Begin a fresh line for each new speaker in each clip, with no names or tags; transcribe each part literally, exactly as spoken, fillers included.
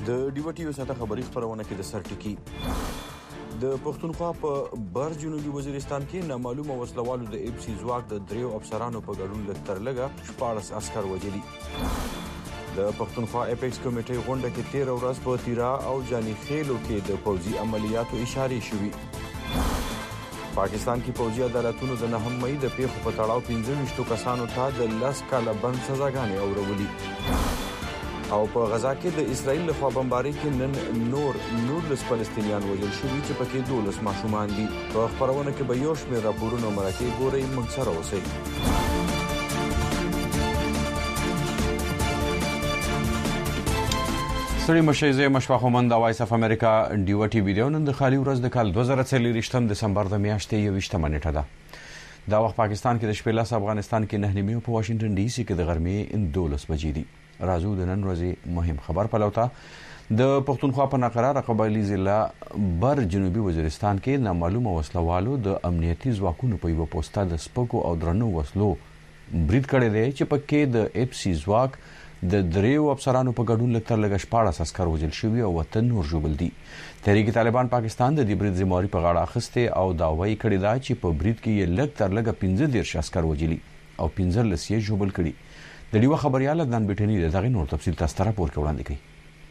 د ډیوټي وساته خبري خبرونه کې د سرټکی د پښتونخوا په بر جنوبي وزیرستان کې نامعلومه وسلوالو د اف سی ځواک د دریو افسرانو په ګډون لکتر لګه شپاړس عسكر وژلي. د پښتونخوا اپیکس کمیټې غونډه کې تیر ورځ په تیرا او جانی خیلو کې د پوځي عملیاتو اشارې شوې. پاکستان کې پوځي عدالتونو د نهم مئی د پیښو په تړاو پنځه ویشت کسانو ته د لاس کاله بند سزاګانې اورولې. او په غزا کې د اسرایل لخوا بمباري کې نن نور نورلس فلسطینیان وژل شوي چې پکې دولس ماشومان دي. په خبرونه کې به یو شمېر راپورونه مرکه ګوري موږ سره اوسئ. سړي مشیزه مشفاخومند د وایس اف امریکا ډیوټي ویډیو نن د خالي ورځ د کال دوه زره څلور دسمبر د میاشتې یوویشتمه نیټه ده. دا وخت پاکستان کې د شپې لاس افغانستان کې نه نیمه په واشنگټن ډي سي کې د غرمې دولس بجې دي. راځو د نن ورځې مهم خبر پلوته د پښتونخوا په ناقراره قبایلی ضلع بر جنوبي وزیرستان کې نامعلومه وسلوالو د امنیتي ځواکونو په یو پوسټه د سپکو او درنو وسلو برید کړی دی چې پکې د اف سی ځواک د دریو افسرانو په ګډون لکتر لګ شپاړس عسكر وژل شوي او وطن نور ژوبل دي. تحریک طالبان پاکستان د دې برید ذمہواری په غاړه اخیسته او داوی کړی دا چې په برید کې یې لکتر لګ پنځه دیرش عسكر وژلي او پنځه لس یې ژوبل کړي. د ډیو خبريال عدنان بټنی دغه نور تفصیل تاسو ته راپور وړاندې کوي.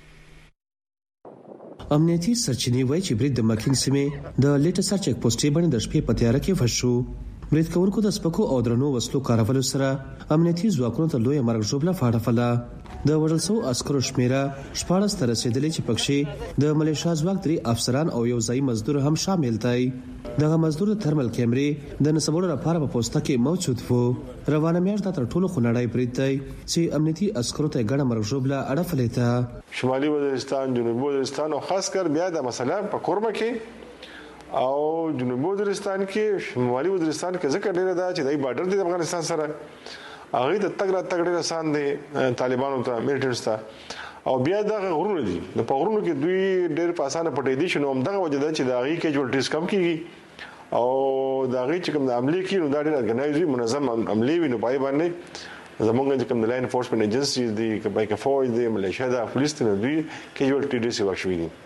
امنیتي سرچینې وایي چې برید د مکین سیمې د لیټسر چک پوسټې باندې د شپې په تیاره کې وشو. برید کوونکو د سپکو او درنو وسلو کارولو سره امنیتي ځواکونو ته لوی مرګ ژوبله فاړفله. د وژل شوو عسکرو شمیره شپاړس ته رسیدلې چې پکې د ملیشیا ځواک درې افسران او یو ځای مزدور هم شامل دی. دغه مزدور د ترمل کیمرې د نسبولو لپاره په پوسټه کې موجود وو. روانه میاشت د تر ټولو خنړای برید دی چې امنیتي عسکرو ته ګڼه مرګ ژوبله اړفلې ده.
شمالي وزیرستان، جنوبي وزیرستان او خاص کر بیا د مثلا په کورمه کې او جنوبي وزیرستان کې شمالي وزیرستان کې ځکه ډیره ده چې دای بارډر دی افغانستان سره هغه د تګ را تګ ډیره آسان دي طالبانو ته میلیټریز ته او بیا د غرونو دي د پغرونو کې دوی ډیر په اسانه پټې دي شنو همدغه وجه ده چې د هغه کیجوالټیز کم کیږي او د هغه چې کوم د عملي کې نو دا ډیر ارګنایزي منظم عملي ویني پای باندې زمونږ چې کوم د لاین انفورسمنت ایجنسي دي کبای کفوج دي ملیشیا د پولیس ته دوی کیجوالټیز ورشوي دي.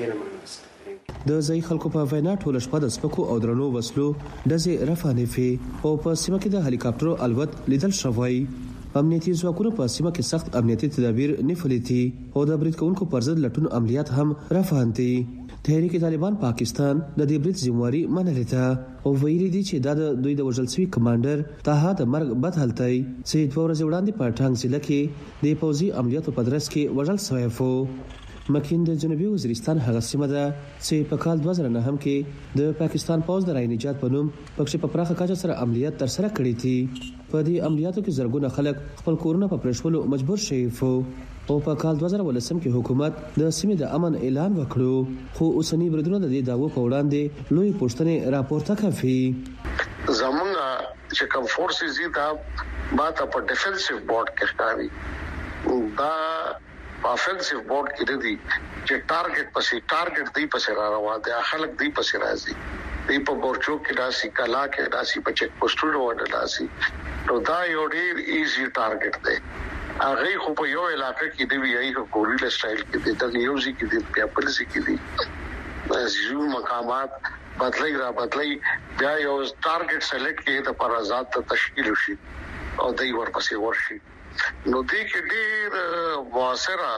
د ځای خلکو په وینا ټول شپه د سپکو او درنو وسلو دزې رفانفي او په سیمه کې د هلیکاپټرو الوت لیدل شوی. امنیتي ځواکونو په سیمه کې سخت امنیتي تدابیر نیولې دي او د برید کوونکو پر ضد لټون عملیات هم روان دي. تحریک طالبان پاکستان د دې برید ذمہواری منلې ده او ویلي دي چې د دوی د وژل شوی کمانډر طه د مرګ بد حالتي چې دوه ورځې وړاندې په ټانګ ضلع کې د پوځي عملیاتو په درس کې وژل شوی وو. مکین د جنوبي وزیرستان هغه سیمه ده چې په کال دوه زره نه هم کې د پاکستان پوځ د راینجات په نوم پکې په پراخه کچه سره عملیات تر سره کړي دي. په دې عملیاتو کې زرګونه خلک خپل کورونه په پرېښولو مجبور شوي وو او په کال دوه زره ولسم کې حکومت د سیمې د امن اعلان وکړو خو اوسنی بریدونه د دې دعوو په وړاندې لوی پوښتنې راپورته کوي.
زمونږ چې کوم فورسز دي دا ماته په ډیفنسیو بورډ کې ښکاري دا افنسیو بورډ کې دي چې ټارګټ پسې ټارګټ دی پسې را روان دي خلک دی پسې راځي دی په بورچو کې راسي کلا کې راسي په چک پوسټونو باندې راسي نو دا یو ډیر ایزی ټارګټ دی. هغه خو په یو علاقې کې دی وی ای ګوریلا سټایل کې دی د نیوزي کې دی په پولیسي کې دی زیو مقامات بدلای را بدلای بیا یو ټارګټ سلیکټ کې د پر آزاد تشکیل شي او دای ورپسې ورشي نو دې کې ډېر موثره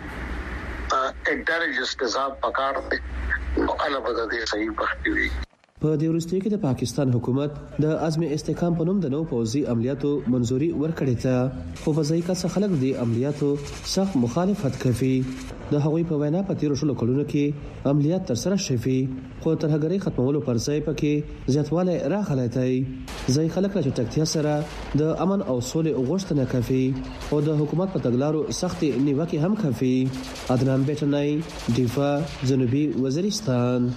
انټيليجنس نظام پکار دی نو علاوه د دې صحیح بختوي.
په دې وروستیو کې د پاکستان حکومت د عزم استحکام په نوم د نو پوځي عملیاتو منزوري ورکړې ده خو په ځای کې خلک د عملیاتو سخت مخالفت کوي. د هغوی په وینا په تیر شلو کلونو کې عملیات تر سره شوي خو ترهګرۍ ختمولو پر ځای پکې زیاتوالی راغلی دی. ځای خلک له چټکتیا سره د امن او سولې غوښتنه کوي او د حکومت په تګلارو سختي نیوکه هم کوي. عدنان بټنی دیفا جنوبي وزیرستان.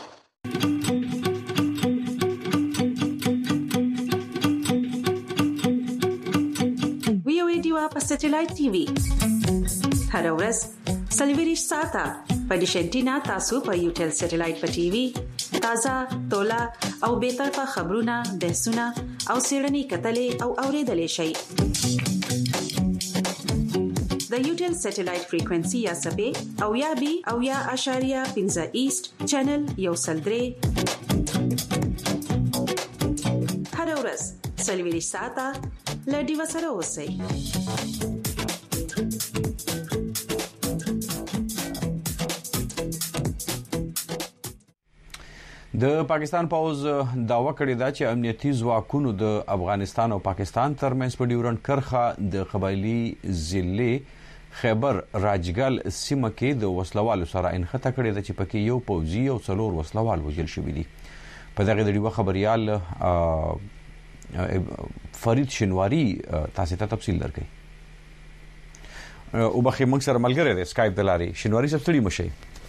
په سټلایټ ټي وي هر ورځ سلویریش ساته په ډیشنټینا تاسو په یوټل سټلایټ په ټي وي تازه تولا او به طرفه خبرونه بحثونه او سیړنی کتلې او اوریدلې شي. د یوټل سټلایټ فریکوئنسي یا سبې او یا بي او یا اشاریه پنځه ایست چینل یو سلدري هر ورځ سلویری ساعته لډي وسره اوسئ.
د پاکستان پوز داوا کړې ده چې امنیتي ځواکونو د افغانستان او پاکستان ترمنځ په ډیورنډ کرښه د قبایلی ضلع خیبر راجګل سیمه کې د وسلوالو سره انخته کړې ده چې پکې یو پوځي او څلور وسلوال وژل شوي دي. په دغه د ډیوه خبريال فرید شنواری تاسو ته تفصیل درکړي. او بخې موږ سره ملګری دی سکایپ د لارې. شنواری صاحب ستړي مشي.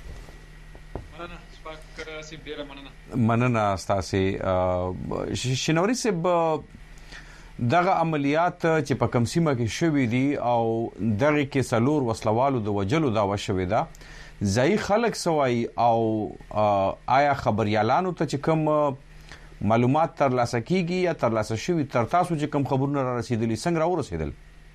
مننه ستاسو. شنواری صاحب دغه عملیات چې په کوم سیمه کې شوې دي او دغه کې څلور وسلوالو د وجلو داوا شوې ده ځای خلک سوای او آیا خبريالانو ته چې کوم معلومات تر لاسه کیږي یا تر لاسه شوی تر تاسو چې کوم خبرونه را رسیدلی څنګه را ورسېدل؟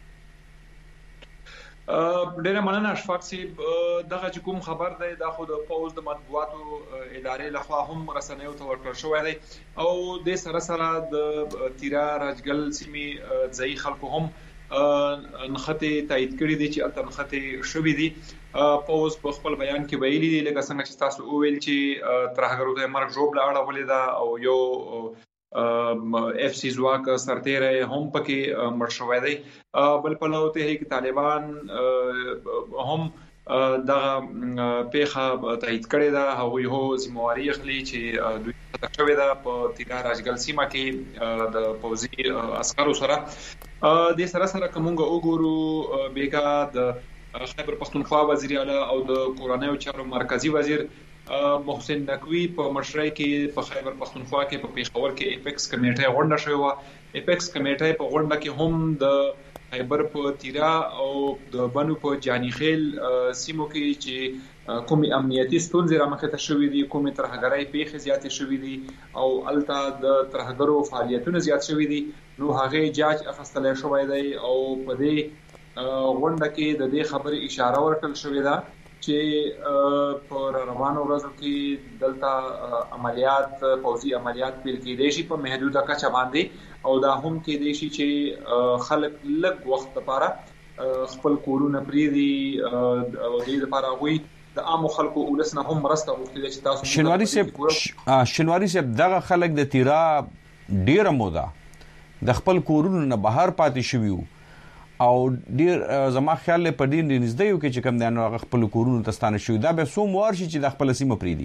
ډیره مننه اشفاق صاحب. دغه چې کوم خبر دی دا خو د پوز د مطبوعاتو ادارې لخوا هم رسنیو ته ورکړل شوی دی او د سره سره د تیرا راجګل سیمې ځای خلکو هم نخته تایید کړی دي چې الته نخته شوې دي. پوز په خپل بیان کې ویلي دي لکه څنګه چې تاسو وویل چې ترهګرو ته مرګ جوړ لاړه ولې دا او یو اف سی زواک سرتیره هم پکې مړ شوی دی. بل په لور ته کې طالبان هم دغه پیخه تایید کړی دا او یو ذمہواری اخلي چې دوی تکوي دا په تیګا راجګل سیمه کې د پوزي عسکرو سره د سره سره کومګه وګورو بیګا د خیبر پختونخوا وزیر اعلی او د کورنیو چارو مرکزی وزیر محسن نقوی په مشرۍ کې په خیبر پختونخوا کې په پیښور کې اپیکس کمیټه غونډه شوې و. اپیکس کمیټه په غونډه کې هم د خیبر په تیرا او د بنو په جانی خیل سیمو کې چې کومي امنیتي ستونزې رامخې ته شوې دي کومي ترهګرۍ پیښې زیاتې شوې دي او الته د ترهګرو فعالیتونه زیات شوې دي نو هغه جاج اخستل شوی دی او په دې غونډه کې د دې خبرې اشاره ورکړل شوې ده چې په روانو ورځو کې دلته عملیات پوځي عملیات پیل کېدای شي په محدوده کچه باندې او دا هم کېدای شي چې خلک لږ وخت لپاره خپل کورونه پریدي او دې لپاره وي د عام خلکو ولسنه هم مرسته وکړي چې تاسو
شنواری صاحب شنواری صاحب دغه خلک د تیرا ډیره موده د خپل کورونو نه بهر پاتې شوي او ډیر زما خیال په دې نږدې یو کې چې کوم د هغه خپل کورونو ته ستانه شوی دا به سوم ورشي چې د خپل سیمه پریدي.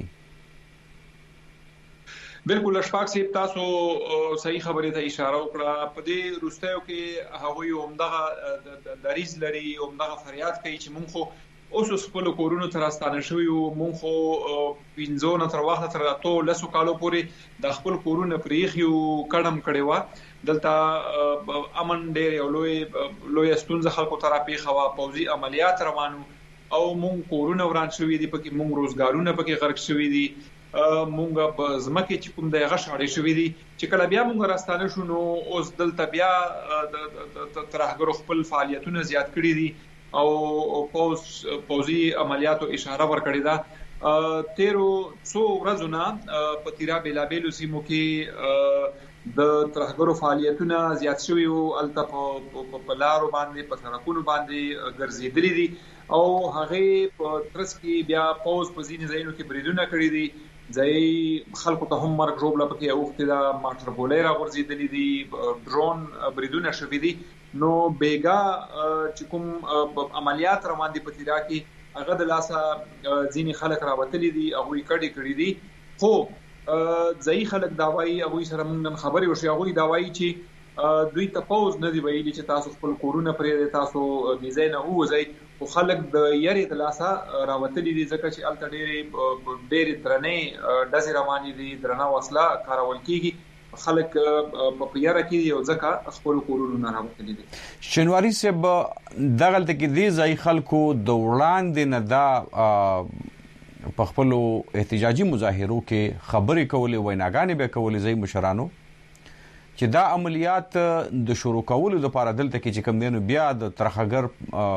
بالکل اشفاق صاحب تاسو صحیح خبره ته اشاره وکړه. په دې روستیو کې هغه یو همدغه دریز لري او همدغه فریاد کوي چې مونږ خو اوس خپل کورونو ته راستانه شوی او مونږ خو پینځونه تر وخت تر اتو لسو کالو پورې د خپل کورونو پریخي او کډم کړي و. دلته امن ډېر یو لوی لوی ستونزه خلکو ته راپېښه وه. پوځي عملیات روانو او مونږ کورونه وران شوي دي پکې مونږ روزګارونه پکې غرق شوي دي مونږ په ځمکه چې کوم دغه شاړې شوي دي چې کله بیا مونږ راستانه شو نو اوس دلته بیا ترهګرو خپل فعالیتونه زیات کړي دي او پوز پوځي عملیاتو اشاره ورکړې ده. تیرو څو ورځو نه په تیرا بیلابیلو سیمو کې د ترهګرو فعالیتونه زیات شوي او الته په لارو باندې په سړکونو باندې ګرځېدلي دي او هغه په ترڅ کې بیا پوز په ځینې ځایونو کې بریدونه کړي دي. ځای خلکو ته هم مرګ ژوبله پکې اوښتې ده ماټر بولۍ راغورځېدلي دي ډرون بریدونه شوي دي. نو بیګا چې کوم عملیات روان دي په تیرا کې هغه د لاسه ځینې خلک راوتلي دي هغوی کډې کړي دي خو ځای خلک دا وایي هغوی سره موږ نن خبرې وشوې هغوی دا وایي چې دوی ته پوز نه دی ویلي چې تاسو خپل کورونه پرېږدئ تاسو دې ځای نه ووځئ خو خلک د یارې د لاسه راوتلي دي ځکه چې هلته ډېرې ډېرې درنې ډزې روانې دي درنه وسله کارول کېږي خلک په یاره کې دي او ځکه خپل کورونو نه راوتلي دي.
شنواری صاحب دغلته کې دې ځای خلکو د وړاندې نه دا په خپل احتجاجي مظاهرو کې خبرې کولې ویناګانې به کولې ځای مشرانو چې دا عملیات د شروع کولو لپاره دلته کې چې کوم دینو بیا د ترخګر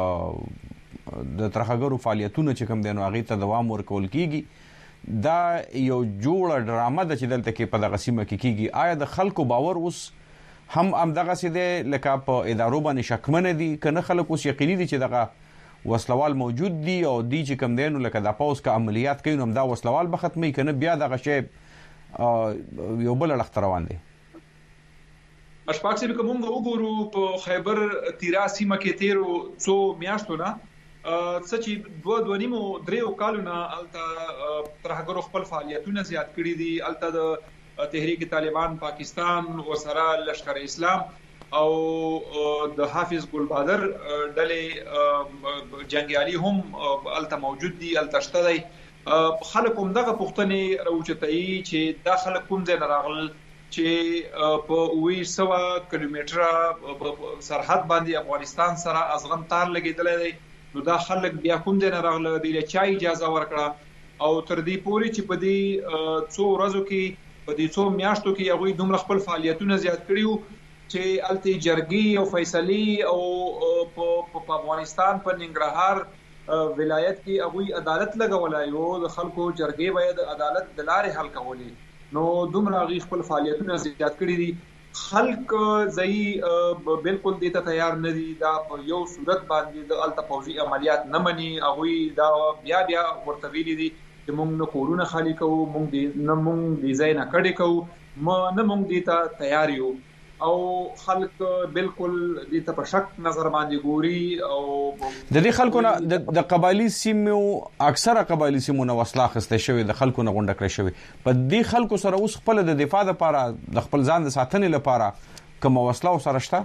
د ترخګرو فعالیتونه چې کوم دینو هغه ته دوام ورکول کیږي دا یو جوړه ډرامه ده چې دلته کې په دغه سیمه کې کیږي. آیا د خلکو باور اوس هم هم دغه سیده لکه په ادارو باندې شکمنه دي کنه خلک اوس یقیني دي چې دغه وسلوال موجود دي او دی چې کوم دینو لکه د پاوس کا عملیات کوي نو دا وسلوال به ختمي کنه بیا دغه شی یو بل لخت روان دي؟
اشفاق سي کوم وګورو په خیبر تیرا سیمه کې تیرو څو میاشتو نه سچې دوه دوه نیمو دریو کالونه الته ترهګرو خپل فعالیتونه زیات کړي دي. الته د تحریک طالبان پاکستان وسره لشکر اسلام او د حافظ ګل بادر ډلې جنگیالي هم الته موجود دي. الته شته دي خلک هم دغه پښتنې راوچتای چې دا خلک کوم ځای نه راغل چې په وی سوا کیلومتره سرحد باندې افغانستان سره ازغن تار لګیدل دي. نو دا خلک بیا کوم ځای نه راغله دی له چا اجازه ورکړه او تر دې پوري چې په دې څو ورځو کې په دې څو میاشتو کې هغه دومره خپل فعالیتونه زیات کړیو چې الته جرګي او فیصلي او په افغانستان په ننګرهار ولایت کې هغه عدالت لګولای او د خلکو جرګي باید عدالت د لارې حل کولې. نو دومره غي خپل فعالیتونه زیات کړی دي. خلک ځای بالکل دې ته تیار نه دي. دا په یو صورت باندې د الته پوځي عملیات نه مني. هغه دا بیا بیا ورته ویلي دي چې موږ نه کورونه خالی کوو، موږ دې نه موږ دې ځای نه کډې کوو، ما نه موږ دې ته تیار یو. او خلک بالکل دې ته په شک نظر باندې ګوري. او
د دې خلکو نه د قبایلی سیمو اکثره قبایلی سیمو نو وسله اخیسته شوی د خلکو نه غونډه کړی شوی. په دې خلکو سره اوس خپل د دفاع لپاره د خپل ځان د ساتنې لپاره کوم وسله سره شته؟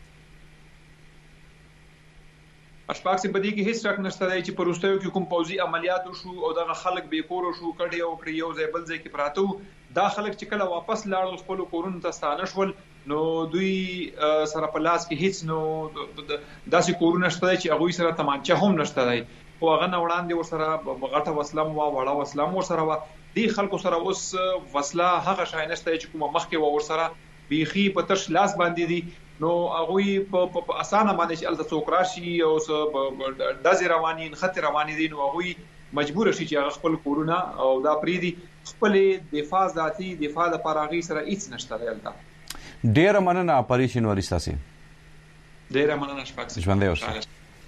اشفاق سي بدی کې هیڅ شک نشته دی چې پروستیو کې کوم پوځي عملیات شو او دغه خلک به کور شو کډي او کړی یو ځای بل ځای کې پراته دا خلک چې کله واپس لاړل خپل کورونو ته ستانه شول نو دوی سره په لاس کې هیڅ نو داسې کورونه شته چې هغه سره تمانچه هم نشته دی او هغه نه وړاندې ورسره غټه وسلم وا وړه وسلم ورسره وا دی خلکو سره اوس وسله هغه شای نشته چې کومه مخکې و ورسره بيخي په تش لاس باندې دي. نو هغه په اسانه باندې چې الته څوک راشي او دازي رواني خطر رواني دي نو هغه مجبور شي چې هغه خپل کورونه او دا پریدي خپل دفاع ذاتي دفاع لپاره غي سره هیڅ نشته الته.
ډیر مننه پریشن ورستاسي.
ډیر مننه شپږ
ژوند دی اوسه.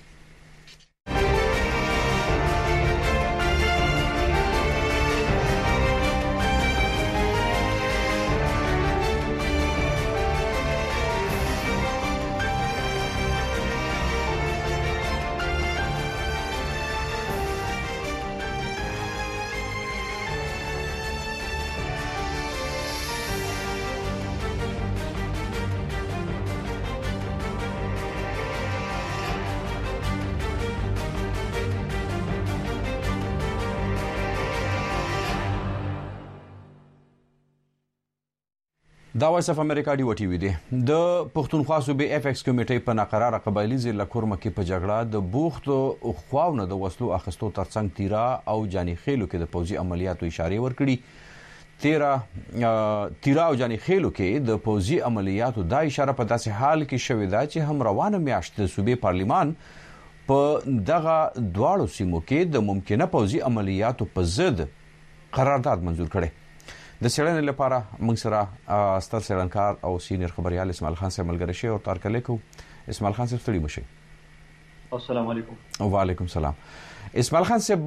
دا وایس اف امریکا دی وټي وی دی د پښتونخوا صوبې اف ایکس کمیټې په ناقراره قبایلی ضلع کورمه کې په جګړه د بوخت او خواونه د وسلو اخستو ترڅنګ تیرا او جانی خېلو کې د پوځي عملیاتو اشاره ورکړي. تیرا تیرا او جانی خېلو کې د پوځي عملیاتو دا اشاره په داسې حال کې شوې ده چې هم روانه میاشت د صوبې پارلیمان په دغه دواړو سیمو کې د ممکنه پوځي عملیاتو په ضد قرارداد منزور کړي. د سړنې لپاره موږ سره ستر سړنکار او سینیئر خبريال اسماعیل خان صاحب ملګری شي او تارکلې کو. اسماعیل خان صاحب ستړي مشه.
السلام علیکم.
وعلیکم السلام. اسماعیل خان صاحب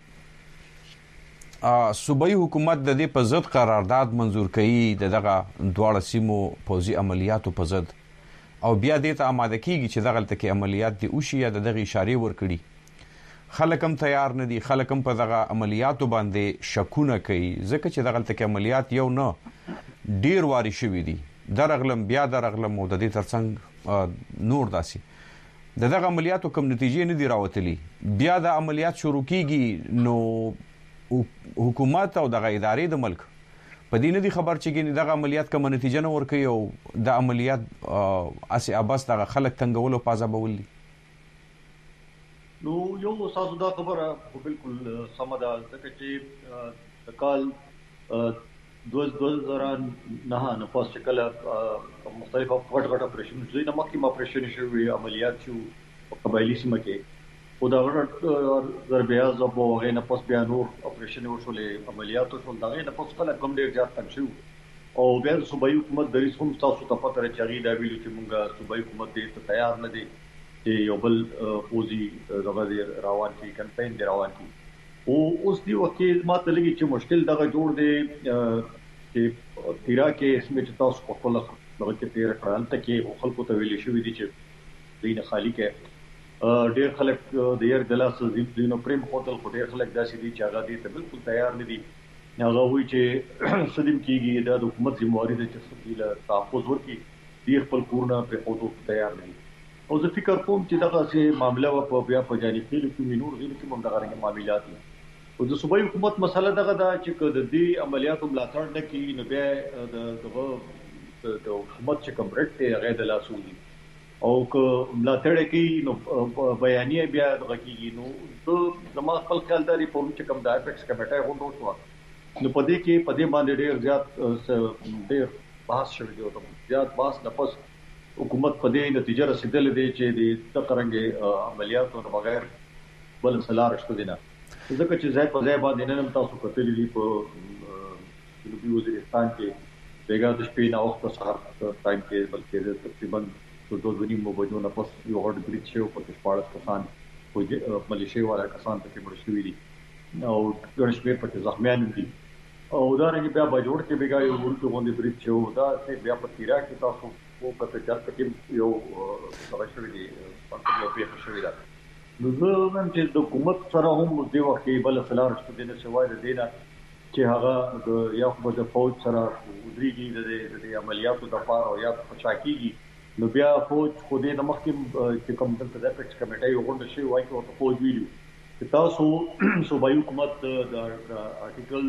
صوبایي حکومت د دې په ضد قرارداد منزور کړي دغه دواړه سیمو پوځي عملیاتو په ضد او بیا دې ته آماده کیږي چې دغه تلکي عملیات دي او شي د دغه اشاره ورکړي. خلک هم تیار نه دي. خلک هم په دغه عملیاتو باندې شکونه کوي ځکه چې دغه تلکي عملیات یو نه ډیر واري شوي دي. درغلم بیا درغلم او د دې ترڅنګ نور داسي دغه عملیاتو کوم نتیجې نه دي راوتلي. بیا د عملیات شروع کیږي نو حکومت او دغه ادارې د ملک په دې نه دي خبر چې دغه عملیات کوم نتیجه نه ورکوي او د عملیات اسی اباس دغه خلک تنګول او پازابول دي.
نو یو تاسو دا خبره بالکل سم ده ځکه چې کال دوه زره نه نه پاس چې کله مختلف غټ غټ اپریشن شوي نه مخکې اپریشن شوي عملیات شو په قبایلی سیمه کې او دا غټ ضربه ضرب او غیر نه پاس بیا نور اپریشن وشولې عملیات وشول دا غیر نه پاس کله کوم ډیر زیات تنګ شو او بیا صوبایي حکومت د رئیس هم تاسو ته پته راځي چې دا ویلو چې موږ صوبایي حکومت دې تیار نه دي چې یو بل فوزي دغه روان کی کمپاین دی روان کی او اوس دی وکیل ماته لګي چې مشکل دغه جوړ دی چې تیرا کې اسمه چې تاسو په خپل دغه کې تیر کړل ته کې خلکو ته ویل شوې دي چې دین خالی کې ډېر خلک د یار دلاس دینو پریم هوټل خو ډېر خلک داسې دي چې هغه دې ته بالکل تیار نه دي هغه وایي چې سدیم کېږي د حکومت ذمہواری ده چې سپیله تحفظ ورکړي دې خپل کورونه په هوټو تیار نه دي او زه فکر کوم چې دغه سه معاملې په بیا په جانب کې کوم نور غیر کوم دغه رنګ معاملات دي او د صوبایي حکومت مسله دغه دا چې د دې عملیاتو ملاتړ نه کوي نو بیا د دغه د حکومت چې کوم رټ ته غیر د لاسولي او که ملاتړ کوي نو بیانیه بیا دغه کیږي نو زما خپل خیال دی په چې کوم د اپیکس کمیټه غونډه وشوه نو په دې کې په دې باندې ډېر زیات ډېر بحث شوی دی او زیات بحث نه پس حکومت په دې نتیجه رسیدلې دی چې د تقرنګ عملیاتو نه بغیر بل سلار شته دي نه ځکه چې ځای په ځای باندې نن تاسو کتلې دي په جنوبي وزیرستان کې بیګا د شپې نه وخت سهار ټایم کې بلکې تقریبا په دوه ونی مو بجو نه پس یو هډ بریټ شو په شپاړس کسان په ملیشیا والا کسان ته مړ شوي دي او ګڼ شمېر پکې زخمیان دي او دا رنګ بیا بجوړ کې بیګا یو ورته باندې بریټ شو دا چې بیا په تیرا کې تاسو په کته چارت کې یو هغه شوی دی په یو پیښه شوی ده نو زه نن چې د حکومت سره هم د وخت بل فلار شته دنه شوای د دینه چې هغه د یو خو د فوج سره ودرېږي د عملیاتو د پاره او یا پچاکیږي نو بیا فوج خو دې د مخکې چې کوم د اپیکس کمیټه یو غونډه شوی وایي او فوج ویلو چې تاسو صوبایي حکومت د آرټیکل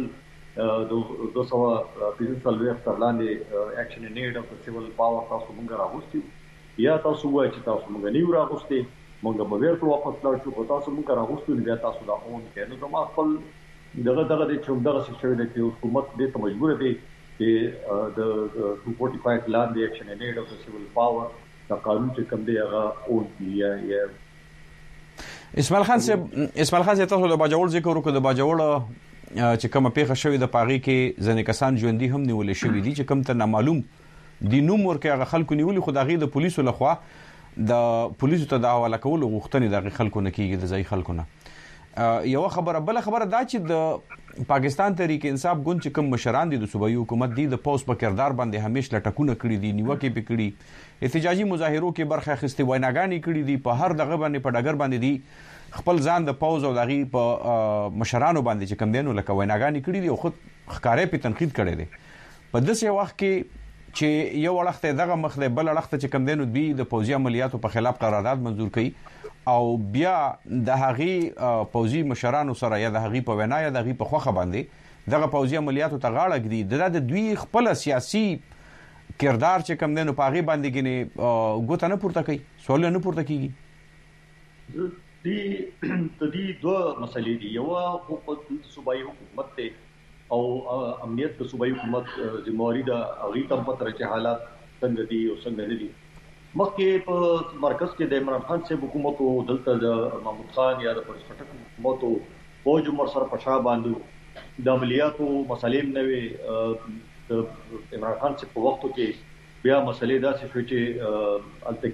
د دوه سوه پنځه څلوېښت تر لاندې اکشن ان نیډ اف سیول پاور تاسو موږ راغوستي یا تاسو وایي چې تاسو موږ نه یو راغوستي موږ به بیرته واپس لاړ شو خو تاسو موږ راغوستو بیا تاسو دا اون کوي نو زما خپل دغه دغه د چې دغه څه شوی دی چې حکومت دې ته مجبور دی چې د two forty-five لاندې اکشن ان نیډ اف سیول پاور دا قانون چې کوم دی هغه اون یا یا
اسماعیل خان صاحب اسماعیل خان صاحب تاسو د باجوړ ذکر وکړو د باجوړ چې کومه پیښه شوې د پاغي کې ځنې کسان ژوندۍ هم نیولې شوې دي چې کوم ته نامعلوم دي نوم ورکه هغه خلکو نیولې خو دغه د پولیسو لخوا د پولیسو ته د حواله کول غوښتنې دغه خلکو نه کیږي د ځای خلکو نه یو خبره بل خبره دا چې د پاکستان تحریک انصاف ګوند چې کوم مشران دي د صوبایي حکومت دي د پوس په کردار باندې همیشه لټکونه کړی دي نیوکه پکړي احتجاجي مظاهرو کې برخه اخیستې ویناګانې کړي دي په هر دغه باندې په ډګر باندې دي خپل ځان د پوز او دغه په مشرانو باندې چې کم دینو لکه ویناګانې کړي دي او خود خکارې په تنقید کړي دي په داسې وخت کې چې یو وخت دغه مخله بل وخت چې کم دینو دی د پوزي عملیاتو په خلاف قرارداد منزور کړي او بیا د هغه پوزي مشرانو سره یا د هغه په وینا یا د هغه په خوخه باندې دغه پوزي عملیاتو ته غاړه کړي د دوی خپل سیاسي کردار چې کم دینو په هغه باندې کې ګوت نه پورته کوي سوال نه پورته کیږي
دی د دې دوه مسلې دي یو حکومت صوبایي حکومت ته او امنیت د صوبایي حکومت ذمہواری د هغه تم پتر چې حالات څنګه دي او څنګه نه دي مخکې په مرکز کې د عمران خان صاحب حکومت او دلته د محمود خان یا د پرسپټک حکومت او فوج عمر سره پښا باندې د عملیاتو مسلې نه وي د عمران خان صاحب په وختو کې بیا مسلې داسې شو چې الته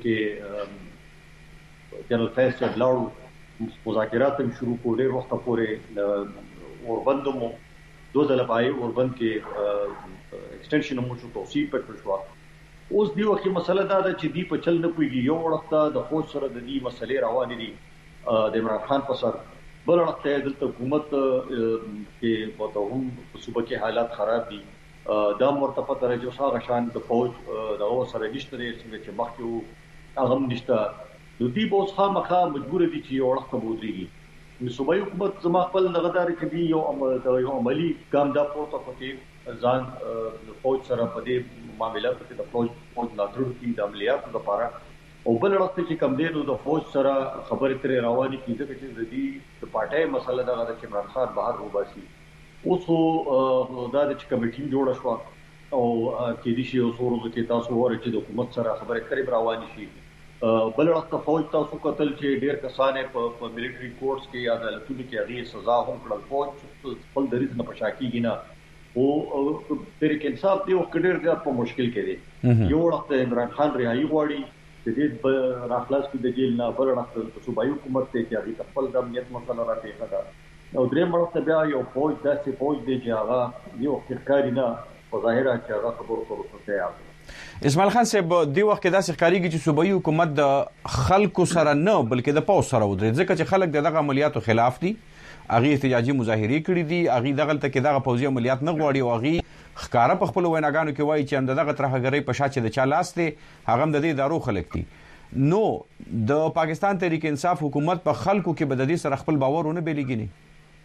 کې جنرال فیض صاحب لاړو مذاکرات هم شروع کو ډېر وخت پورې اوربند مو دوه ځله پای اوربند کې ایکسټنشن مو شو توسيع پکې شو اوس دی وخت مسله دا ده چې دی په چل نه کوي یو وخت د فوج سره د دې مسلې روانې دي د عمران خان په سر بل وخت د حکومت کې په هم صوبه کې حالات خراب دي دا مرتفع درجه سره شان د فوج د سره نشته چې مخکې هغه نشته د دې په څخه مخه مجبور دي چې یو وخت بودريږي نو صوبایي حکومت زما خپل دغه دار کې دی یو یو عملی کام دا پورته کوي ځان فوج سره په دې معاملاتو کې د فوج فوج لاترو کې د عملیاتو لپاره او بل وخت کې کم دی نو د فوج سره خبرې ترې روانې کیږي چې د دې د پټای مسله دغه د عمران خان بهر وباسي اوس دا د کمیټې جوړه شو او کې دي شی اوسورو کې تاسو ورته چې د حکومت سره خبرې کړې رواني شي بل وخت فوج تاسو قتل چې ډېر کسانې په ملټري کورټس کې عدالتونو کې هغه سزا هم کړل فوج خپل دریځ نه پښاکیږي نه او تحریک انصاف دی او کډیر زیات په مشکل کې دی یو وخت عمران خان رهایی غواړي چې دې راخلاص کې د جیل نه بل وخت صوبایي حکومت ته چې هغه خپل د امنیت مسله راټیټه ده او درې مرسته بیا یو فوج داسې فوج دی چې هغه یو ښکاری نه په ظاهره چې هغه خبرو کولو ته یاد
اسماعیل خان صاحب دی وخت کې داسې ښکاریږي چې صوبایي حکومت د خلکو سره نه بلکې د پوز سره ودرېد ځکه چې خلک دغه عملیاتو خلاف دي هغه احتجاجي مظاهرې کړې دي هغه دغه تل دغه پوزي عملیات نه غواړي او هغه ښکارا په خپل ویناګانو کې وایي چې هم دغه ترهګرۍ په شاته د چا لاس دی هغه هم د دې ادارو خلک دي نو د پاکستان تحریک انصاف حکومت په خلکو کې بددي سره خپل باورونه بلیږي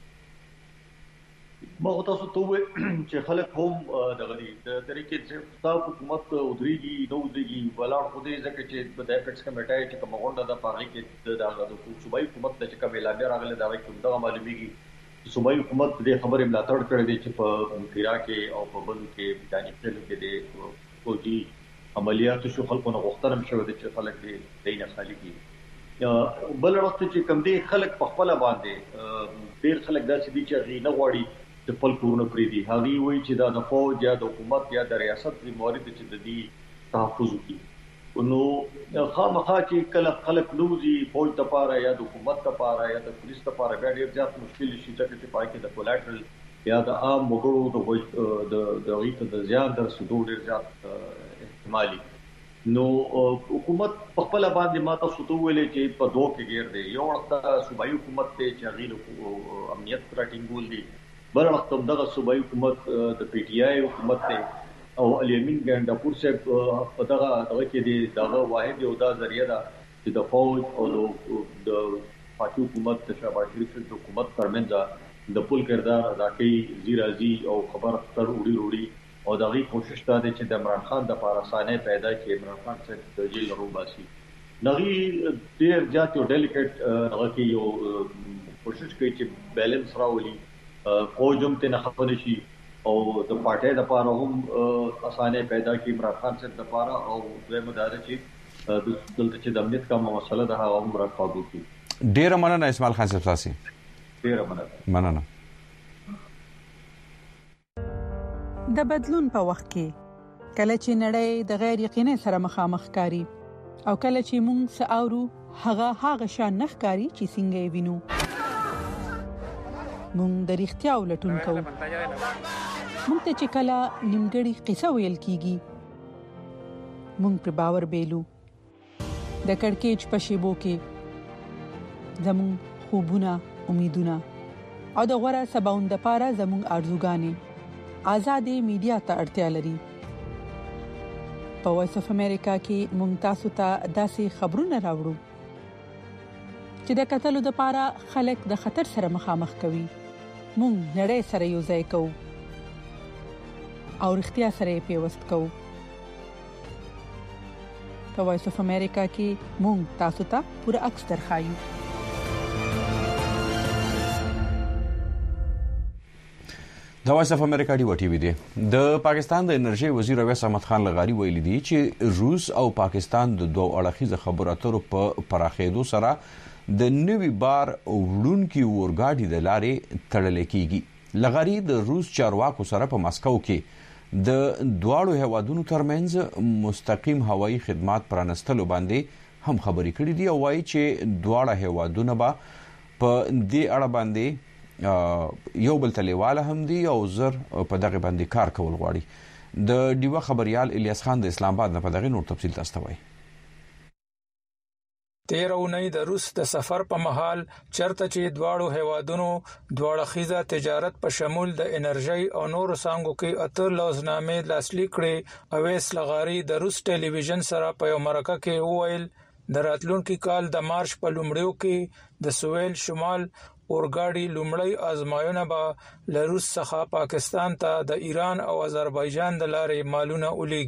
ما تاسو ته چې خلک هم دغه د طریقې چې تاسو حکومت ودرېږي نو ودرېږي ولاړ خو دې ځکه چې د اپیکس کمیټه چې کومه غونډه د پاره کې د صوبایي حکومت د چې کومه اعلان راغله دا وایي چې دا معلومیږي صوبایي حکومت دې خبرې ملاتړ کړې دي چې په تیرا کې او په بل کې دانی په کې د فوجي عملیاتو شو خلکو نه غوښتنه شوې ده چې خلک دې دینه خالي کی بل وخت چې کوم دې خلک په خپل باندې ډېر خلک داسې دي چې غي نه غواړي د خپل کورونه پرې دي هغه وایي چې دا د فوج یا د حکومت یا د ریاست د موارد چې د دې تحفظ وکړي نو خامخا چې کله خلک لوزي فوج ته پاره یا د حکومت ته پاره یا د پولیس ته پاره بیا ډېر زیات مشکل شي چې پای کې د کولاټرل یا د عام وګړو د د غیته د زیان در سدو ډېر زیات احتمالي نو حکومت په خپل باندې ماته سوتو ویلې چې په دوه کې ګیر دی یو وخت صوبایي حکومت ته چې غیر امنیت راټینګول دي بل وخت دغه صوبایي حکومت د پی ټی آی حکومت ته او الیمین ګانداپور صاحب په دغه دغه کې دی دغه واحد یو دا ذریعہ ده چې د فوج او د پاکي حکومت د شهباز شریف د حکومت ترمنځ د پل کردار ادا کوي زیرازي او خبر تر وړي وړي او دغه کوشش ته ده چې د عمران خان د پارسانه پیدا کړي عمران خان صاحب د جیل رو باسي نغي ډیر ځات یو ډیلیکټ هغه کې یو کوشش کوي چې بیلنس راولي فوجم ته نه خپل شي او د پارټي د پاره هم اسانه پیدا کی عمران خان سے د پاره او د مدار چې د دلته چې د امنیت کومه مسله ده هغه هم راکاږي کی
ډیر مننه اسماعیل خان صاحب تاسو
ډیر مننه
مننه
د بدلون په وخت کې کله چې نړۍ د غیر یقیني سره مخامخ کاری او کله چې موږ ساورو هغه هغه شان نخکاری چې څنګه وینو مونږ د اړتیا ولټون کوو مونږ ته چې کله نیمګړی قصه ویل کیږي مونږ پر باور بیلو د کڑکېچ په شیبو کې زمون خوبونه امیدونه او د غوړه سباوند لپاره زمون ارزوګانې آزادې میډیا ته اړتیا لري په وایس اف امریکا کې مونږ تاسو ته داسې خبرونه راوړو چې د قتل لپاره خلک د خطر سره مخامخ کوي مونږ نړۍ سره یو ځای کوو او اړتیا سره پیوست کوو په وایس اف امریکا کې مونږ تاسو ته پوره عکس درخایو
د وایس اف امریکا دی وټي وی دی د پاکستان د انرژي وزیر اویس احمد خان لغاری ویلي دی چې روس او پاکستان د دوه اړخیزه خبرو اترو په پراخېدو سره د نوي بار وړونکي ورګاډي د لارې تړل کېږي لغاری د روس چارواکو سره په ماسکو کې د دواړو هیوادونو ترمنځ مستقیم هوایي خدمات پرانستلو باندې هم خبرې کړې دي او وايي چې دواړه هیوادونه به په دې اړه باندې یو بل تلیواله هم دي او زر په دغه باندې کار کول غواړي د ډیوه خبريال الیاس خان د اسلام آباد نه په دغه نور تفصیل تاسو ته وایي
تیر اونۍ د روس د سفر په مهال چرته چې دواړو هیوادونو دواړه خيزه تجارت په شمول د انرژي او نور څنګه کې اته لوزنامې لاسلیک کړي اویس لغاری د روس ټلویزیون سره په یو مرکه کې وویل د راتلونکي کال د مارچ په لومړیو کې د سویل شمال اورګاډي لومړی ازمایونه به له روس څخه پاکستان ته د ایران او آذربایجان د لارې مالونه ولېږي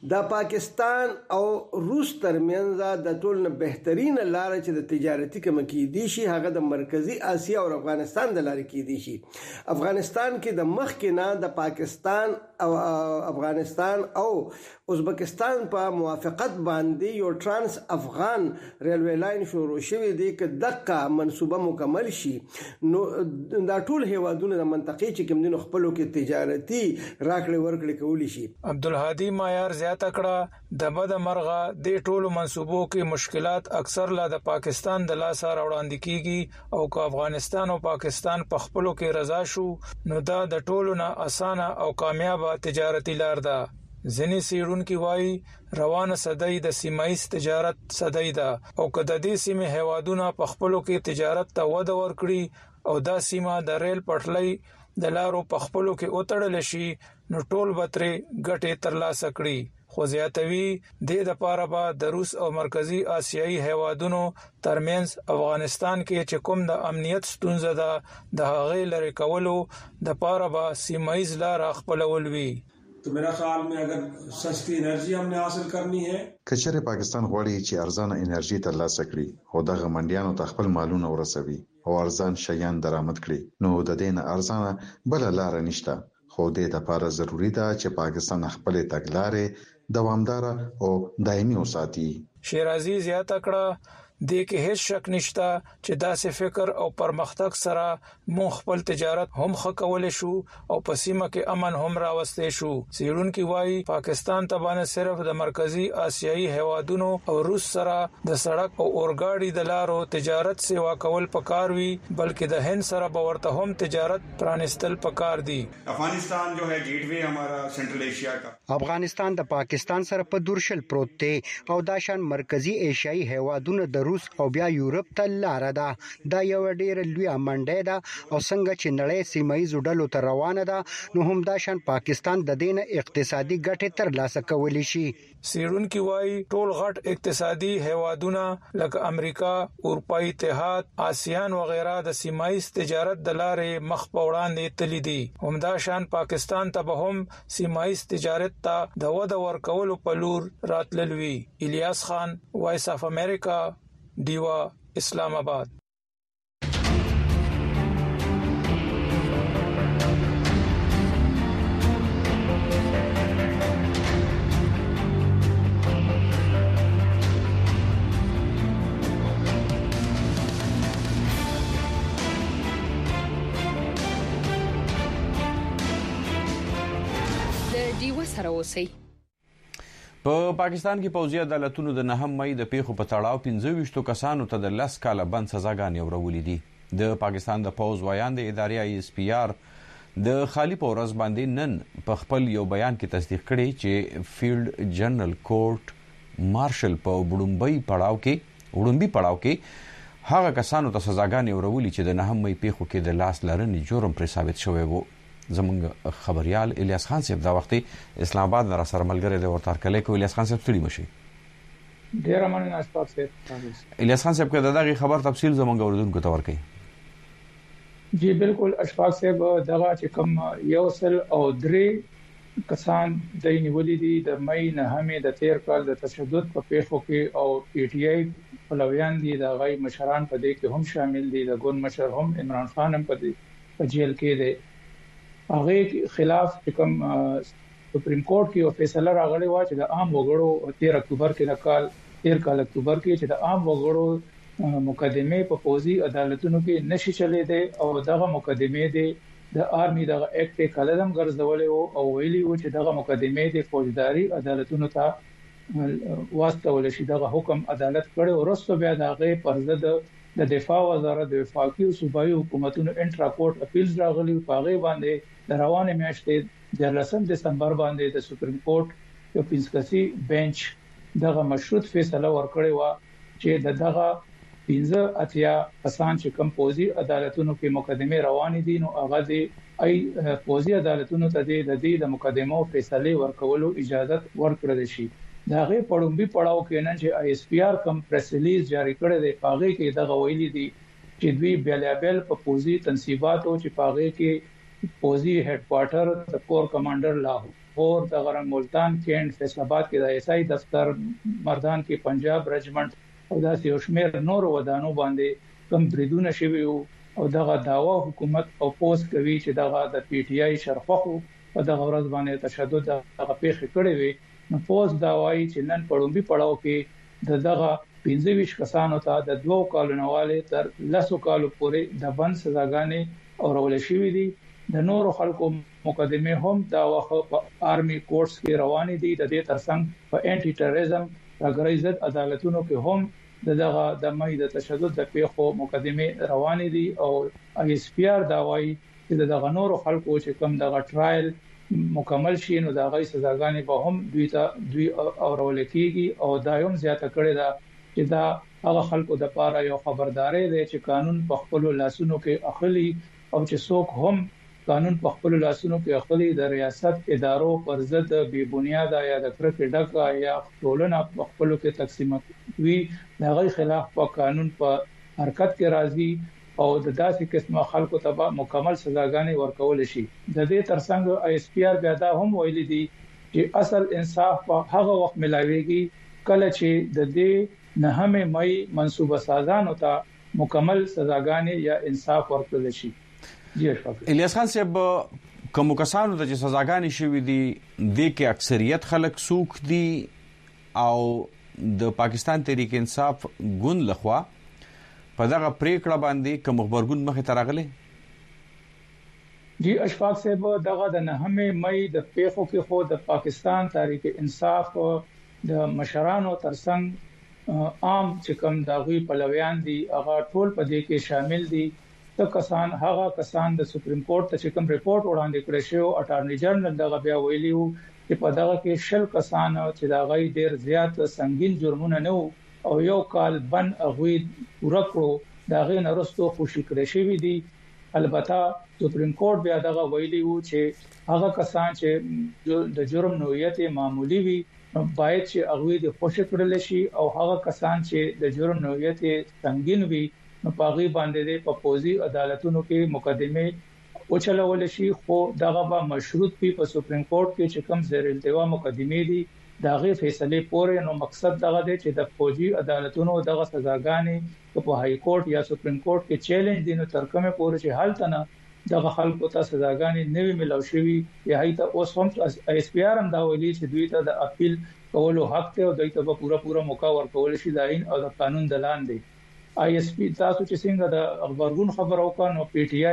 د پاکستان او روس ترمنځ د ټولنه بهترین لار چې د تجارتي کمکی دي شي هغه د مرکزی اسیا او افغانستان د لارې کې دي شي. افغانستان کې د مخ کې نه د پاکستان او افغانستان او ازبکستان په موافقت باندې یو ترانس افغان ریلوی لاین شروع شوی دی چې دغه منصوبه مکمل شي نو دا ټول هیوادونه د منطقې چې کوم دین خپلو کې تجارتي راکړې ورکړې کولی شي.
عبدالهادي مایار زیاته کړه د بد مرغه د ټولو منصوبو کې مشکلات اکثر لا د پاکستان د لاسه راوړاندې کیږي او که افغانستان او پاکستان په خپلو کې رضا شو نو دا د ټولو نه اسانه او کامیاب تجارتي لار ده. ځینې څېړونکي وایي روانه صدۍ د سیمایي تجارت صدۍ ده او که د دې سیمې هیوادونه په خپلو کې تجارت ته وده ورکړي او دا سیمه د ریل پټلۍ د لارو په خپلو کې وتړل شي نو ټول به ترې ګټې ترلاسه کړي. خو زیاتوي د لپاره به د روس او مرکزی آسیایي هیوادونو ترمنځ افغانستان کې چې کوم د امنیت ستونزه ده د هغې لرې کولو د لپاره به سیمایي لار خپلول وي.
तो मेरा ख्याल में अगर सस्ती एनर्जी हमने हासिल करनी है
کچره پاکستان غواړي چې ارزانه انرژي ترلاسه کړي او دغه منډیانو ته خپل مالونه ورسوي او ارزان شیان درآمد کړي نو د دې نه ارزانه بل لار نشته. خو د دې لپاره ضروری ده چې پاکستان خپل تګلارې دوامدار او دایمي وساتي.
شیرازي زیاته کړه د کې هیڅ شک نشته چې داسې فکر او پرمختګ سره مو خپل تجارت هم خکول شو او په سیمه کې امن هم راوستي شو. څېړونکي وایي پاکستان ته باندې صرف د مرکزی آسیایي هیوادونو او روس سره د سړک او اورګاډي د لارو تجارت سیوا کول پکار وي بلکې د هند سره به ورته هم تجارت پرانستل پکار دي.
افغانستان جو ہے گیټ وے ہمارا سنټرل ایشیا کا
افغانستان د پاکستان سره په دورشل پروت دی او دا شان مرکزی ایشیایي هیوادونه د روس او بیا یورپ ته لار ده. دا یو ډیر لوی منډه ده او څنګه چې نړۍ سیمایي ډلو ته روانه ده نو هم دا شان پاکستان د دین اقتصادي ګټې تر لاسه کولی شي.
سیرونکي وایي ټول غټ اقتصادي هیوادونه لکه امریکا، اروپאי اتحاد، آسیان وغیرہ د سیمایي تجارت د لارې مخ په وړاندې تللی دي. هم دا شان پاکستان ته به هم سیمایي تجارت ته د وده ورکولو په لور راتللوي. الیاس خان، وایس اف امریکا، دیوا، اسلام آباد.
د دیوا سره اوسئ.
په پاکستان کې پوځي عدالتونو د نهم مې د پیښو په تړاو پنځه ویشت کسانو ته د لس کاله بند سزاګانې ورولې دي. د پاکستان د پوز ویان د ادارې ای اس پی آر د خالی په ورځ باندې نن په خپل یو بیان کې تصدیق کړي چې فیلډ جنرال کورټ مارشل په وړومبي پړاو کې وړومبي پړاو کې هغه کسانو ته سزاګانې ورولې چې د نهم مې پیښو کې د لاس لرنې جرم پر ثابت شوی وو. زمونږ خبريال الیاس خان صاحب دا وخت اسلام آباد را سره ملګری دی ورته کله کو الیاس خان صاحب ستړي مشي.
ډیر مننه اشفاق صاحب.
الیاس خان صاحب کله دغه خبر تفصیل زمونږ اوردونکو ته ورکړي.
جی بالکل اشفاق صاحب دغه چې کوم یو سل او درې کسان د نیولې دي د مې نه همې د تیر کال د تشدد په پیښو کې او پی ټی آی پلویان دي د غي مشران په دې کې هم شامل دي. د ګون مشر هم عمران خان هم په دې په جیل کې دی. هغه خلاف کوم سپریم کورټ کې یو فیصله راغلی و چې د عام وګړو تیر اکتوبر کې د کال تیر کال اکتوبر کې چې د عام وګړو مقدمه په پوزي عدالتونو کې نشي چلے دي او دغه مقدمه دي د آرمي دغه اکټ کلم ګرځولې او ویلي و چې دغه مقدمه دي فوجداري عدالتونو ته واسطه ولشي. دغه حکم عدالت کړي ورسته بیا دغه پرزه د دفاع وزارت د وفاقي او صوبایي حکومتونو انټرا کورټ اپیلز راغلي په هغه باندې د روانه میاشتې د لسم دسمبر باندې د سپریم کورټ یو پنځکسي بنچ دغه مشروط فیصله ورکړی و چې دغه پنځه اتیا کسان چې کوم پوزي عدالتونو کې مقدمه روانې دي نو هغه د ای پوزي عدالتونو ته د دې د مقدمو فیصله ورکولو اجازه ورکړل شي. دغه پړومبي پړاو کې نن چې ای اس پی آر کوم پریس ریلیز جاری کړی دی پاغه کې دغه ویلي دي چې دوی بیلابل په پوزي تنصیبات او چې پاغه کې پوزي هډ کوارټر د کور کمانډر لاهو
لاهور د غرنګ ملتان کېند فیصل آباد کې د ایس آی دفتر مردان کې پنجاب رجمنټ او داسې یو شمېر نور ودانو باندې کم بریدونه شوي او دغه داوا حکومت او پوس کوي چې دغه د پی ټی آی شرفخو په دغه ورځ باندې تشدد دغه پیښ کړي وي. نو پوس دا وایي چې نن پړومبي پړاو کې د دغه پنځه ویشت کسانو ته د دوه کالو نواله تر لسو کالو پورې د بند سزاګانې او رول شوې دي. د نورو خلکو مقدمه هم دا وخت په آرمي کورټس کې روانې دي. د دې ترڅنګ په انټي ټیرریزم راګریزت عدالتونو کې هم دغه د مې د تشدد د پیښو مقدمه روانې دي او ای اس پی آر دا وایي چې دغه نورو خلکو چې کوم دغه ټرایل مکمل شي نو دا غي سزاګانې به هم دوی ته دوی اورول کیږي او دا هم زیاته کړي دا چې دا هغه خلکو د پاره یو خبرداري دی چې قانون په خپل لاسونو کې اخلي او چې څوک هم قانون په خپل لاسونو کې اخلي د ریاست ادارو پر ضد بې بنیاد یا د کرکټ ډکا یا ټولنه په خپل کې تقسیم وي دا غي خلاف په قانون په حرکت کې راځي او د داسې قسمه خلکو ته مکمل سزاګانې ورکول شي. د دې ترڅنګ ای اس پی آر بیا دا هم ویلي دي چې اصل انصاف په هغه وخت ملاويږي کله چې د دې نهمه مې منصوبه سازانو ته مکمل سزاګانې یا انصاف ورکړل شي. جی اشفاق
الیاس خان صاحب کوم کسانو ته چې سزاګانې شوې دي د کې اکثریت خلک سوق دي او د پاکستان تحریک انصاف ګوند لخوا په دغه پریکړه باندې کوم خبرګون مخه ترغله.
جی اشفاق صاحب دغه د نهمه مې د پیښو کې خو د پاکستان تحریک انصاف د مشرانو ترڅنګ عام چې کوم دغوی پلویان دي هغه ټول په دې کې شامل دي. د کسان هغه کسان د سپریم کورټ ته چې کوم ریپورت وړاندې کړی شو اټارنی جنرال دغه بیا ویلیو چې په دغه کې شل کسان چې دا غي ډیر زیات سنگین جرمونه نه او یو کال بن اغوی ورکړو دا غي نرستو خوشی کړی شوی دي. البته سپریم کورټ بیا دغه ویلی وو چې هغه کسان چې د جرم نوعیت معمولی وي باید چې اغوی د خوشی کړل شي او هغه کسان چې د جرم نوعیت سنگین وي نو پاغي باندې په پوزي عدالتونو کې مقدمه او چلول شي. خو دغه به مشروط وي په سپریم کورټ کې چې کوم زیر التوا مقدمه دي داغه فیصله پورې. نو مقصد دغه دی چې د فوجي عدالتونو دغه سزاګانې په هاي کورټ یا سپریم کورټ کې چیلنج دي نو ترکمه پورې چې حل تنه دغه خلکو ته سزاګانې نوي ملو شوی یا هي ته اوس هم ای اس پی آر هم دا ویلي چې دوی ته د اپیل کولو حق ته او دوی ته پورا پورا موقع ورکول شي د عین او د قانون د لاندې. ای اس پی تاسو چې څنګه د خبرګون خبر وکړو پی ټی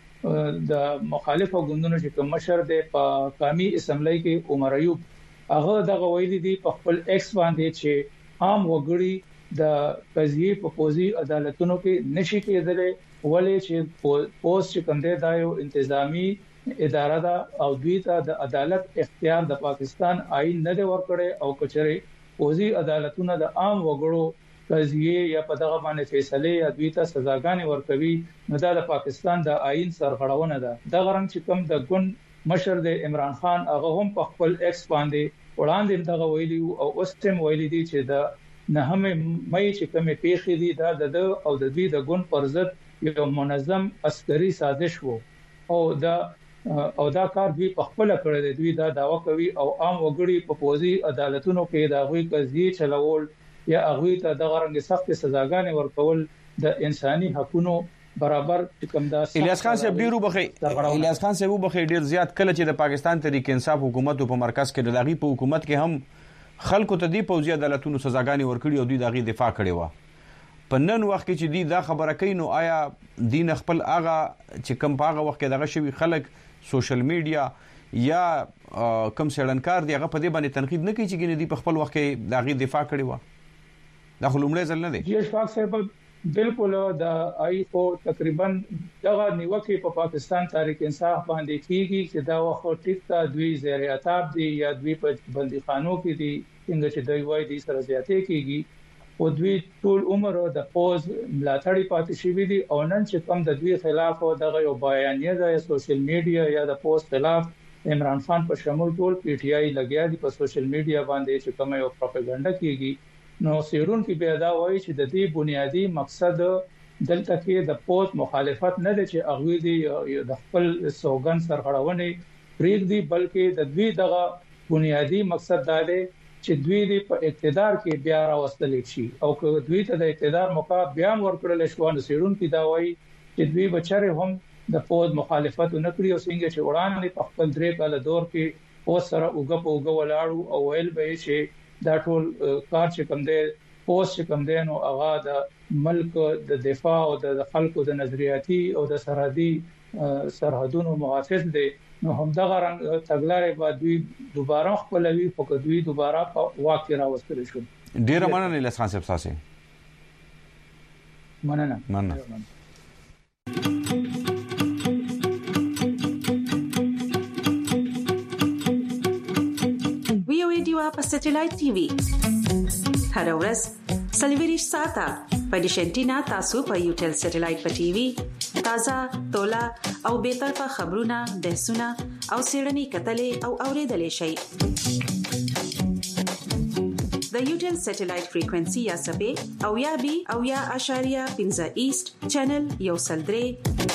آی د مخالفو ګوندونو چې کوم مشر دی په قومي اسمبلی کې عمر ایوب هغه دغه ویلي دي په خپل ایکس باندې چې عام وګړي د قضیه په پوزي عدالتونو کې نشي کېدلې ولې چې پوسټ چې کوم دی دا یو انتظامی اداره ده او دوی ته د عدالت اختیار د پاکستان آئین نه دی ورکړی او کچري پوزي عدالتونه د عام وګړو قضیه یا په دغه باندې فیصله یا دوی ته سزاګانې ورکوي نو دا د پاکستان د آئین سرغړونه ده. د غرنګ چې کوم د ګوند مشر د عمران خان هغه هم په خپل ایکس باندې وړاندې دغه ویلی او اوس تم ویلی دي چې د نهمه مې چې کومه پیښې دي دا د او د دوی د ګوند پر ضد یو منظم عسکري سازش وو او دا او دا کار دوی په خپل کړی دی. دوی دا داوا کوي او عام وګړي په پوزي عدالتونو کې دا غوي قضیه چلول یا هغه ته د غرنګ سخت سزاګانې ورکول د انساني حقوقو برابر کوم دا.
الیاس خان صاحب ډیرو بخي الیاس خان صاحب بخي ډیر زیات کله چې د پاکستان تحریک انصاف حکومت په مرکز کې د داغي په حکومت کې هم خلکو ته دی پوزي عدالتونو سزاګانې ورکړي او دوی داغي دفاع کړي و. په نن وخت کې چې دی دا خبره کوي نو آیا دین خپل اغه چې کوم پاغه وخت کې دغه شوی خلک سوشل میډیا یا کم سړنکار دی هغه په دې باندې تنقید نه کوي چې ګنې دی په خپل وخت کې داغي دفاع کړي و؟ دا خلومړی ځل نه دی.
جی اشفاق صاحب بالکل د آی او تقریبا دغه نیوکه په پاکستان تحریک انصاف باندې کیږي چې دا وخت ټیک تا دوی زیر عتاب دي یا دوی په بندیخانو کې دي څنګه چې دوی وایي د سره زیاتې کیږي او دوی ټول عمر د پوز ملاتړي پاتې شي دي او نن چې کوم د دوی خلاف دغه یو بیانیه د سوشل میډیا یا د پوز خلاف عمران خان په شمول ټول پی ټی آی لګیا دي په سوشل میډیا باندې چې کوم یو پروپاګاندا کیږي نو سیرون کې بیا دا وایي چې د دې بنیادی مقصد دلته کې د پوت مخالفت نه دي چې اغوی دي د خپل سوګن سرغړونې پریږدي، بلکې د دوی دغه بنیادی مقصد دا دی چې دوی د په اقتدار کې بیا راوستل شي او که دوی ته د اقتدار موقع بیا ورکړل شي نو سیرون کې دا وایي چې دوی بچره هم د فوج مخالفت نه کړی او څنګه چې وړاندې په خپل درې کال دور کې او سره اوګه په اوګه ولاړو او ویل به چې دا ټول کار چې کوم دی پوسټ چې کوم دی نو هغه د ملک د دفاع او د خلکو د نظریاتي او د سرحدي سرحدونو محافظ دی، نو هم دغه رنګ تګلارې به دوی دوباره خپلوي خو که دوی دوباره په واک کې راوستل شي.
ډیره مننه الیاس خان صاحب تاسو.
مننه
مننه.
وی او ایډیو په سټلایټ ټي وي هر ورځ سلویریش ساته په ډیشنټینا تاسو په یوټل سټلایټ په ټي وي تازه تولا او به طرفه خبرونه بحثونه او سیړنی کتلې او اوریدلې شي. د یوټل سټلایټ فریکوئنسي یا سبې او یا بي او یا اشاریه پنځه ایست چینل یو سلدري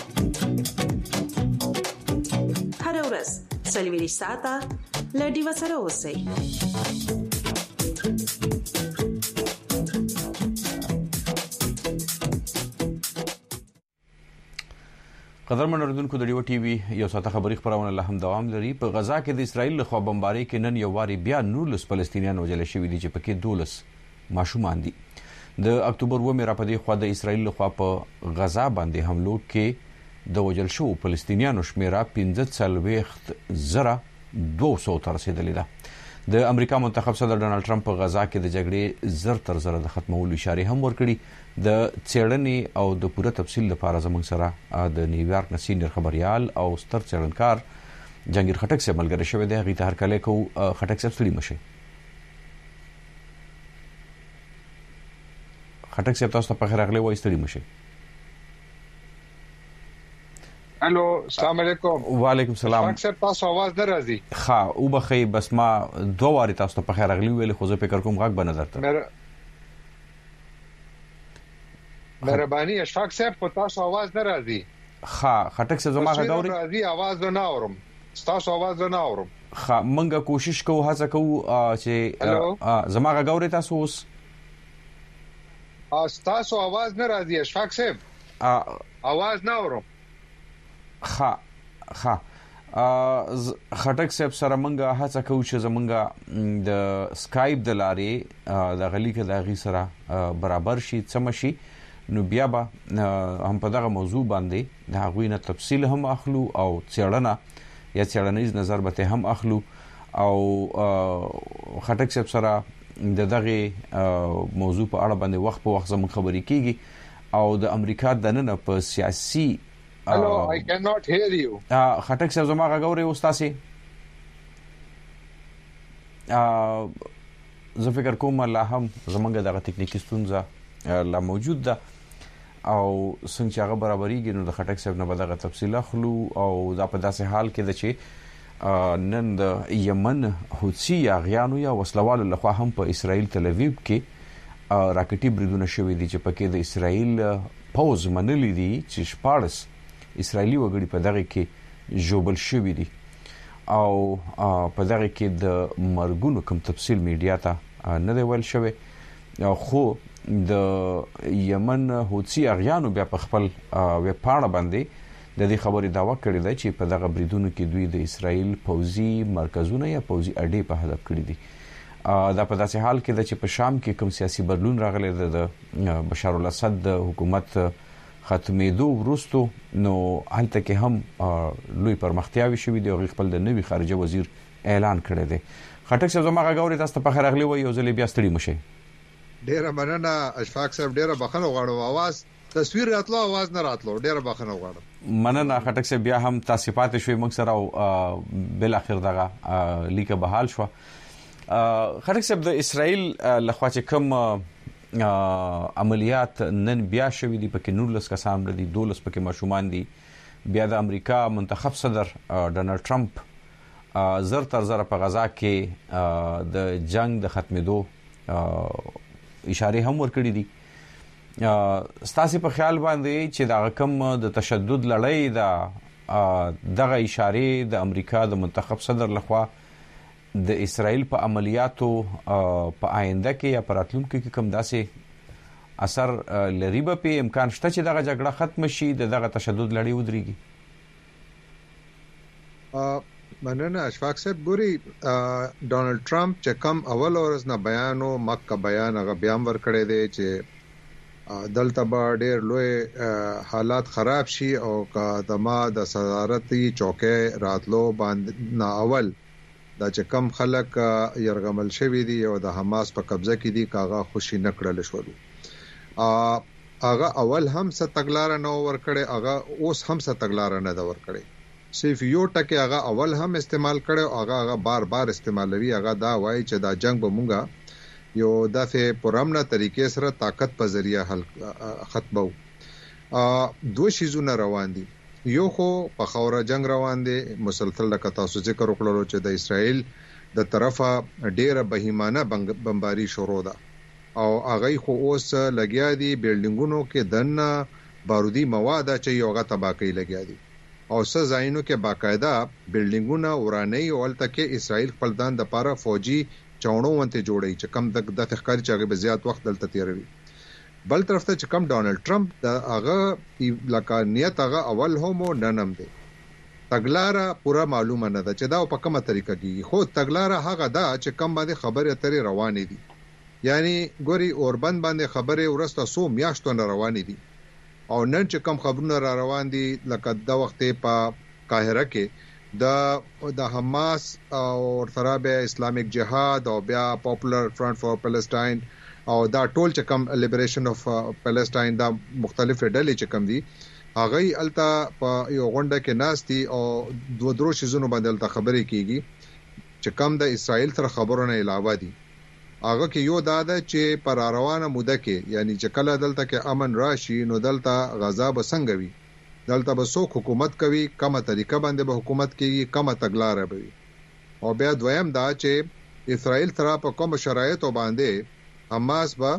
هر ورځ سلویریش ساته لډي وسره اوسئ.
قدرمن اوریدونکو د ډیو ټي وي یو ساته خبري خبرونه له هم دوام لري. په غزا کې د اسرایل له خوا بمباري کې نن یو واری بیا نورلس فلسطینیان وژل شوي دي چې پکې دولس ماشومان دي. د اکتوبر و مې را پدې خوا د اسرایل له خوا په غزا باندې حملو کې د وژل شو فلسطینیانو شمیره پنځه څلوېښت زره دوه سوه ته رسیدلې ده. د امریکا منتخب صدر ډانلډ ټرمپ په غزا کې د جګړې زر تر زره د ختمولو اشاره هم ورکړي. د څېړنې او د پوره تفصیل لپاره زموږ سره د نیویارک نه سینیئر خبريال او ستر څېړنکار جنگیر خټک صاحب ملګری شوی دی. هغه ته هر کله کو خټک صاحب ستړي مشه. خټک صاحب تاسو ته په خیر راغلی وای ستړي مشه.
الو السلام علیکم.
وعلیکم السلام.
خټک صاحب تاسو आवाज نه راځي.
ها او بخی بس ما دوه واری تاسو ته په خیر راغلی ویل خو زه فکر کوم غږ به نظر ته
مهرباني اشفاق صاحب په تاسو आवाज نه راځي.
ها خټک صاحب زما غږ اوري
راځي आवाज نه اورم. تاسو आवाज نه اورم.
ها منګه کوشش کوو هڅه کوو چې زما غږ اوري تاسو اوس.
تاسو आवाज نه راځي اشفاق صاحب. आवाज نه اورم.
ها ها خټک صاحب سره منګه هڅه کوو چې زمونږه د سکایپ د لارې د غلی کې د غي سره برابر شي سمشي نو بیا به هم په دغه موضوع باندې د هغوی نه تفصیل هم اخلو او څېړنه یا څېړنیز نظر به هم اخلو او خټک صاحب سره د دغه موضوع په اړه باندې وخت په وخت زموږ خبرې کیږي او د امریکا د نن په سیاسي
Hello, I cannot hear you.
ا خټک صاحب زما غوړې استاسي ا زه فکر کوم لا هم زمونږ دغه ټکنیکی ستونزه لا موجود ده او څنګه چې هغه برابرېږي نو د خټک صاحب نه به دغه تفصیل اخلو او دا په داسې حال کې ده چې نن د یمن حوثي اغیانو یا وسلوالو لخوا هم په اسرائیل تل اویو کې راکټي بریدونه شوي دي چې پکې د اسرائیل پوز منلي دي چې شپارس اسرایلی وګړي په دغه کې جوبل شوي دي او په دغه کې د مرګونو کوم تفصیل میډیا ته نه دی ویل شوی خو د یمن حوثي اغیانو بیا په خپل ویب پاڼه باندې د دې خبرې داوا کړې ده چې په دغه بریدونو کې دوی د اسرائیل پوځي مرکزونه یا پوځي اډې په هدف کړې دي. دا په داسې حال کې ده چې په شام کې کوم سیاسي بدلون راغلی د بشار الاسد د حکومت ختمېدو وروسته نو هلته کې هم لوی پرمختیاوي شوي دي او خپل د نوي خارجه وزیر اعلان کړی دی. خټک صاحب زما غوړې تاسو په خیر اغلی وي یو ځل بیا ستړي مشه.
ډیره مننه اشفاق صاحب ډیره بخښنه غواړم. आवाज تصویر راتلو आवाज نه راتلو ډیره بخښنه غواړم.
مننه خټک صاحب بیا هم تاسو پاتې شوي موږ سره او بل اخر دغه لیکه بحال شو. خټک صاحب د اسرائیل لخوا چې کوم عملیات نن بیا شوي دي پکې نورلس کسان دي دولس پکې ماشومان دي بیا د امریکا منتخب صدر ډانلډ ټرمپ زر تر زر په غزا کې د جنگ د ختمېدو اشاره هم ورکړي دي. ستاسو په خیال باندې چې دا کم د تشدد لړۍ دا دغه اشاره د امریکا د منتخب صدر لخوا د اسرائیل په عملیاتو په آینده کې یا پراتلونکو کې کوم داسې اثر لري به په امکان شته چې دغه جګړه ختم شي دغه تشدد لړۍ ودرېږي؟
مننه اشفاق صاحب. ګوري ډونالد ټرمپ چې کوم اول ورځ نه بیان او مکه بیان هغه بیان ورکړی دی چې دلته به ډېر لوی حالات خراب شي او که دما د صدارتي چوکۍ راتلو باندې نه اول دا چې کم خلک يرغمل شوی دي او د حماس په قبضه کې دي کاغه خوشي نکړل شو. هغه اول هم څه تګلار نه ورکړي هغه اوس هم څه تګلار نه دا ورکړي. صرف یو ټکی هغه اول هم استعمال کړي او هغه هغه بار بار استعمالوي. هغه دا وایي چې دا جنگ به مونږه یو دغه پرامنه طریقې سره طاقت په ذریعہ حل ختمو. دوه شیزونه روان دي. یو خو په خوره جنگ روان دي مسلسل لکه تاسو ذکر وکړو چې د اسرائیل د طرفه ډیره بهیمانه بمباری شروع ده او هغه خو اوس لګیا دي بلډینګونو کې دنه بارودي مواد چې یوغه تباکی لګیا دي او څه ځایونو کې باقاعده بلډینګونه ورانه او الته کې اسرائیل خپل دان د پاره فوجي چاونو ونته جوړي چې کم د د تخکاری چې هغه به زیات وخت دلته تیروي. بل طرف ته چې کم ډونالد ټرمپ د هغه لکه نیت هغه اول هم ننم دی تګلاره پورا معلومه نه ده چې دا په کومه طریقه کیږي. خو تګلاره هغه ده چې کم باندې خبره اترې روانې دي. یعنی ګوري اوربند باندې خبره ورسته سو میاشتو نه روانې دي او نن چې کم خبرونه را روان دي لکه د وخت په قاهره کې د د حماس او ترابه اسلامیک جهاد او بیا پاپولر فرنٹ فور پلسټاین او دا ټول چې کم لیبریشن اف پلسټاین دا مختلف ډلې چې کم دي هغه الته په یو غونډه کې ناشتي او دوه درو شیزونو باندې الته خبرې کیږي چې کم د اسرائیل تر خبرونه علاوه دي. هغه کې یو دا ده چې پر روانه موده کې یعنی چې کله دلته کې امن راشي نو دلته غزا به څنګه وي دلته به څوک حکومت کوي کومه طریقه باندې به حکومت کوي کومه تګلارې به وي. او بیا دویم دا چې اسرائیل تر په کوم شرایطو باندې حماس به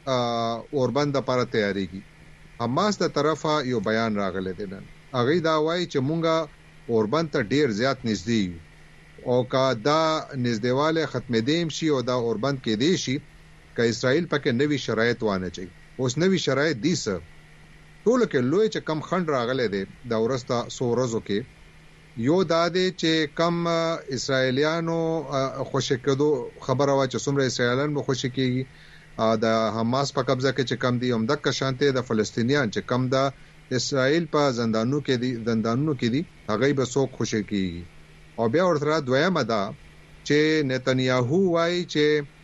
اوربند لپاره تیاریږي. حماس د طرفه یو بیان راغلی دی نن هغه دا وایي چې مونږه اوربند ته ډیر زیات نږدې یو او کا دا نږدېواله ختمې دیم شي او دا اوربند کې دی شي ک اسرائیل پکې نوي شرایط وانه چي. اوس نوي شرایط دي سه ټول کې لوی چې کم خند راغلی دی دا ورسته سورزو کې یو دا دی چې کم اسرائیلیانو خوشی کېدو خبره وا چې څومره اسرائیلیان مو خوشی کېږي د حماس په قبضه کې چې کم دي هم د کشانته د فلسطینیان چې کم د اسرائیل په زندانونو کې دي زندانونو کې دي هغه به څوک خوشی کېږي. او بیا ورته دویمه ده چې نتنیاهو وایي چې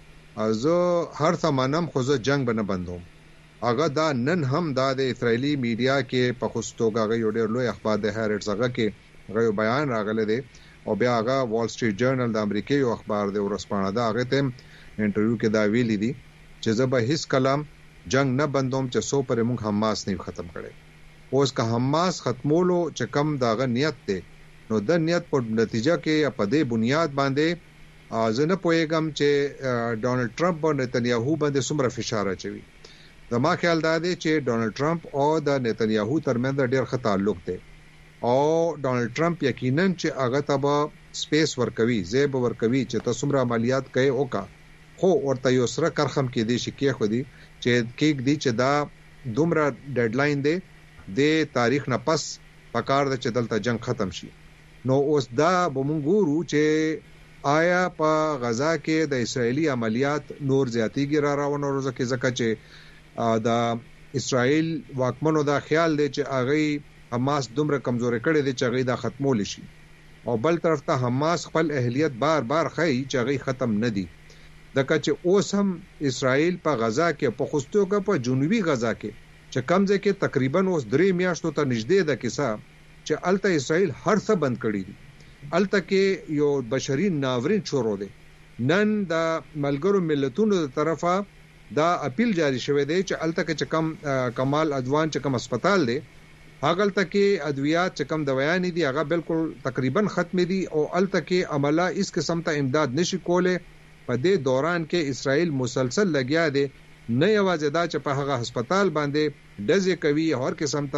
زه هر څه منم خو زه جنگ به نه بندوم. هغه دا نن هم دا د اسرائیلی میډیا کې په خصوصا هغه یو ډېر لوی اخبار د هریټس هغه کې غو بیان راغلی دی او بیا هغه وال سټریټ جرنل د امریکای یو اخبار دی ورسپانه دا هغه ته انټرویو کې دا ویلي دي چې زه به هیڅ کلام جنگ نه بندوم چې سو پر موږ حماس نه ختم کړي. اوس که حماس ختمولو چې کم داغه نیت دی نو د نیت په نتیجه کې په دې بنیاد باندې زه نه پوهیږم چې ډونالد ټرمپ او نتنیاهو باندې څومره فشار اچوي. زما خیال دا دی چې ډونالد ټرمپ او د نتنیاهو ترمنځ ډېر ښه تعلق دی او ډونالد ټرمپ یقینا چې هغه ته به سپیس ورکوي زیب ورکوي چې تاسو څومره عملیات کوي وکا خو ورته یو سره کرخم کې دي شي کې خو دي چې کېک دي چې دا دومره ډیډلاین دی د تاریخ نه پس پکار د چې دلته جنگ ختم شي. نو اوس دا به مونږ ګورو چې آیا په غزا کې د اسرایلی عملیات نور زیاتیږي را روانو روزه کې ځکه چې دا اسرائیل واکمنو دا خیال دی چې هغه حماس دومره کمزوري کړي دي چې هغه دا ختمول شي او بل طرف ته حماس خپل اهلیت بار بار خای چې هغه ختم نه دي. دغه چې اوس هم اسرائیل په غزا کې په خصوصو کې په جنوبي غزا کې چې کمزې کې تقریبا اوس درې میاشتو ته نږدې ده کیسه چې الته اسرائیل هر څه بند کړی دي. الته کې یو بشري ناورین شروع دي. نن د ملګرو ملتونو طرفه دا اپیل جاری شوی دی چې الته کې کم کمال ادوان چې کم هسپتال دی هغه الته کې ادویات چې کم دوايان دي هغه بالکل تقریبا ختم دي او الته کې عمله اس قسم ته امداد نشي کوله. په دې دوران کې اسرائیل مسلسل لګیا دی نه یوازې دا چې په هغه هسپتال باندې دزې کوي هر قسم ته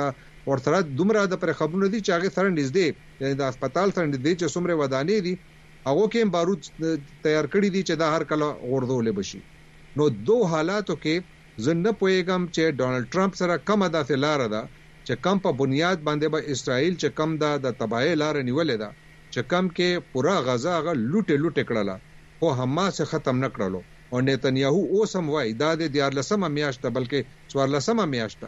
ورته دومره د پر خبرونه دي چې هغه سره نږدې یعنی د هسپتال سره نږدې چې څومره ودانې دي هغه کې بارود تیار کړی دي چې دا هر کله غوردول بشي. نو دوه حالاتو کې زنه پويګم چې ډونالد ټرمپ سره کومه داسې لار ده چې کم په بنیاد باندې به اسرائیل چې کم دا د تباہی لار نیولې ده چې کم کې پورا غزا غ لوټه لوټه کړله خو حماس ختم نه کړلو او نتنیاهو اوسم وای دا د دیارلسمه میاشت بلکې څوارلسمه میاشت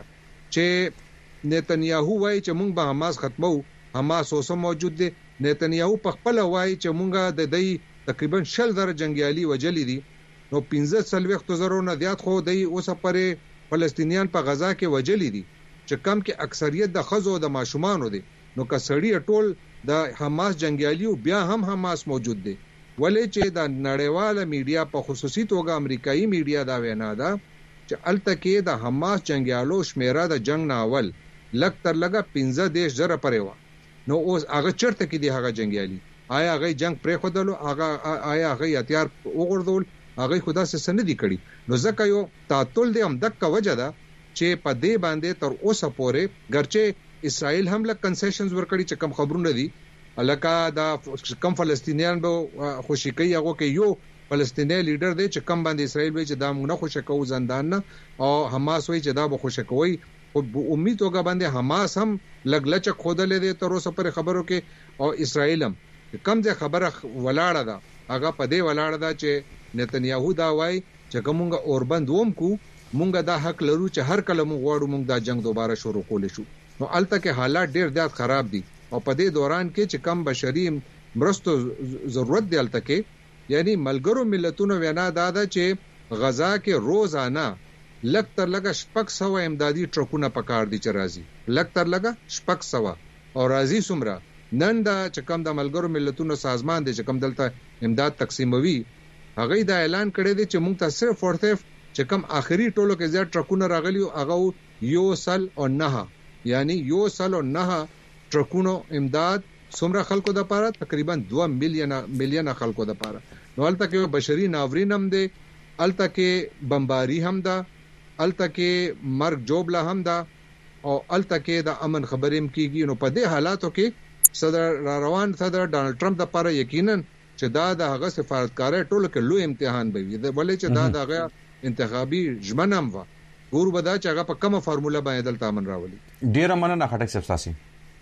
چې نتنیاهو وای چې مونږ به حماس ختمو حماس اوسم موجود دي. نتنیاهو په خپل وای چې مونږه د دې تقریبا شل زره جنگیالي وجلی دي نو پنځه سلويخت زرو نه زیات خو د اوسه پرې فلسطینیان په غزا کې وجلی دي چې کم کې اکثریت د خزو د ماشومان دي نو کسړی ټول د حماس جنگیالیو بیا هم حماس موجود دي. ولې چې د نړیواله میډیا په خصوصي توګه امریکایي میډیا دا وینا ده چې التکه د حماس جنگیالو شمیره د جنگ ناول لک تر لګه پنځه دیش زره پرې و نو اوس هغه چرته کې دی هغه جنگیالي آیا هغه جنگ پرې خودلو هغه آیا هغه هتیار وګرځول هغه خدا سره سند دي کړی نو ځکه یو تعطل دی هم دغه وجه ده چې په دې باندې تر اوسه پورې ګرچه اسرائیل هم له کنسیشنز ورکړي چې کم خبرونه دي الکه دا کم فلسطینیان به خوشی کوي هغه کې یو فلسطینی لیډر دی چې کم باندې اسرائیل وایي چې دا موږ نه خوشی کوو زندان نه او حماس وایي چې دا به خوشی کوي او امید توګه باندې حماس هم لګلچ خودلې دي تر اوسه پر خبرو کې او اسرائیل هم کم ځای خبره ولاړه ده هغه په دې ولاړه ده چې نتنیاهو دا وایي چې کومه اوربند ووم کو مونږه دا حق لرو چې هر کله مونږ غواړو مونږ دا جنگ دوباره شروع کول شو. نو الته کې حالات ډیر زیات خراب دي او په دې دوران کې چې کم بشري مرستو ضرورت دی الته کې یعنی ملګرو ملتونو وینا دا ده چې غزا کې روزانه لک تر لګه شپږ سو امدادي ټرکونه پکار دي چې راځي لک تر لګه شپږ سو او راځي سمره نن دا چې کم د ملګرو ملتونو سازمان دی چې کم دلته امداد تقسیموي هغه دا اعلان کړی دی چې مونږ ته صرف ورته چې کم آخري ټولو کې زیات ټرکونه راغلي هغه یو سل او نه یعنی یو سل او نه ټرکونو امداد څومره خلکو د پاره تقریبا دوه میلیونه میلیونه خلکو د پاره نو الته کې بشري ناورین هم دي الته کې بمباری هم ده الته کې مرګ جوړه هم ده او الته کې د امن خبرې هم کیږي نو په دې حالاتو کې صدر روان صدر ډانلډ ټرمپ د پاره یقینا چې دا د هغه سفارتکار ټولو کې لوی امتحان به وي ولې چې دا دغه انتخابي ژمنم و ګور بدا چې هغه په کومه فارموله باندې دلته امن راولي.
ډیره مننه خټک صاحب تاسو.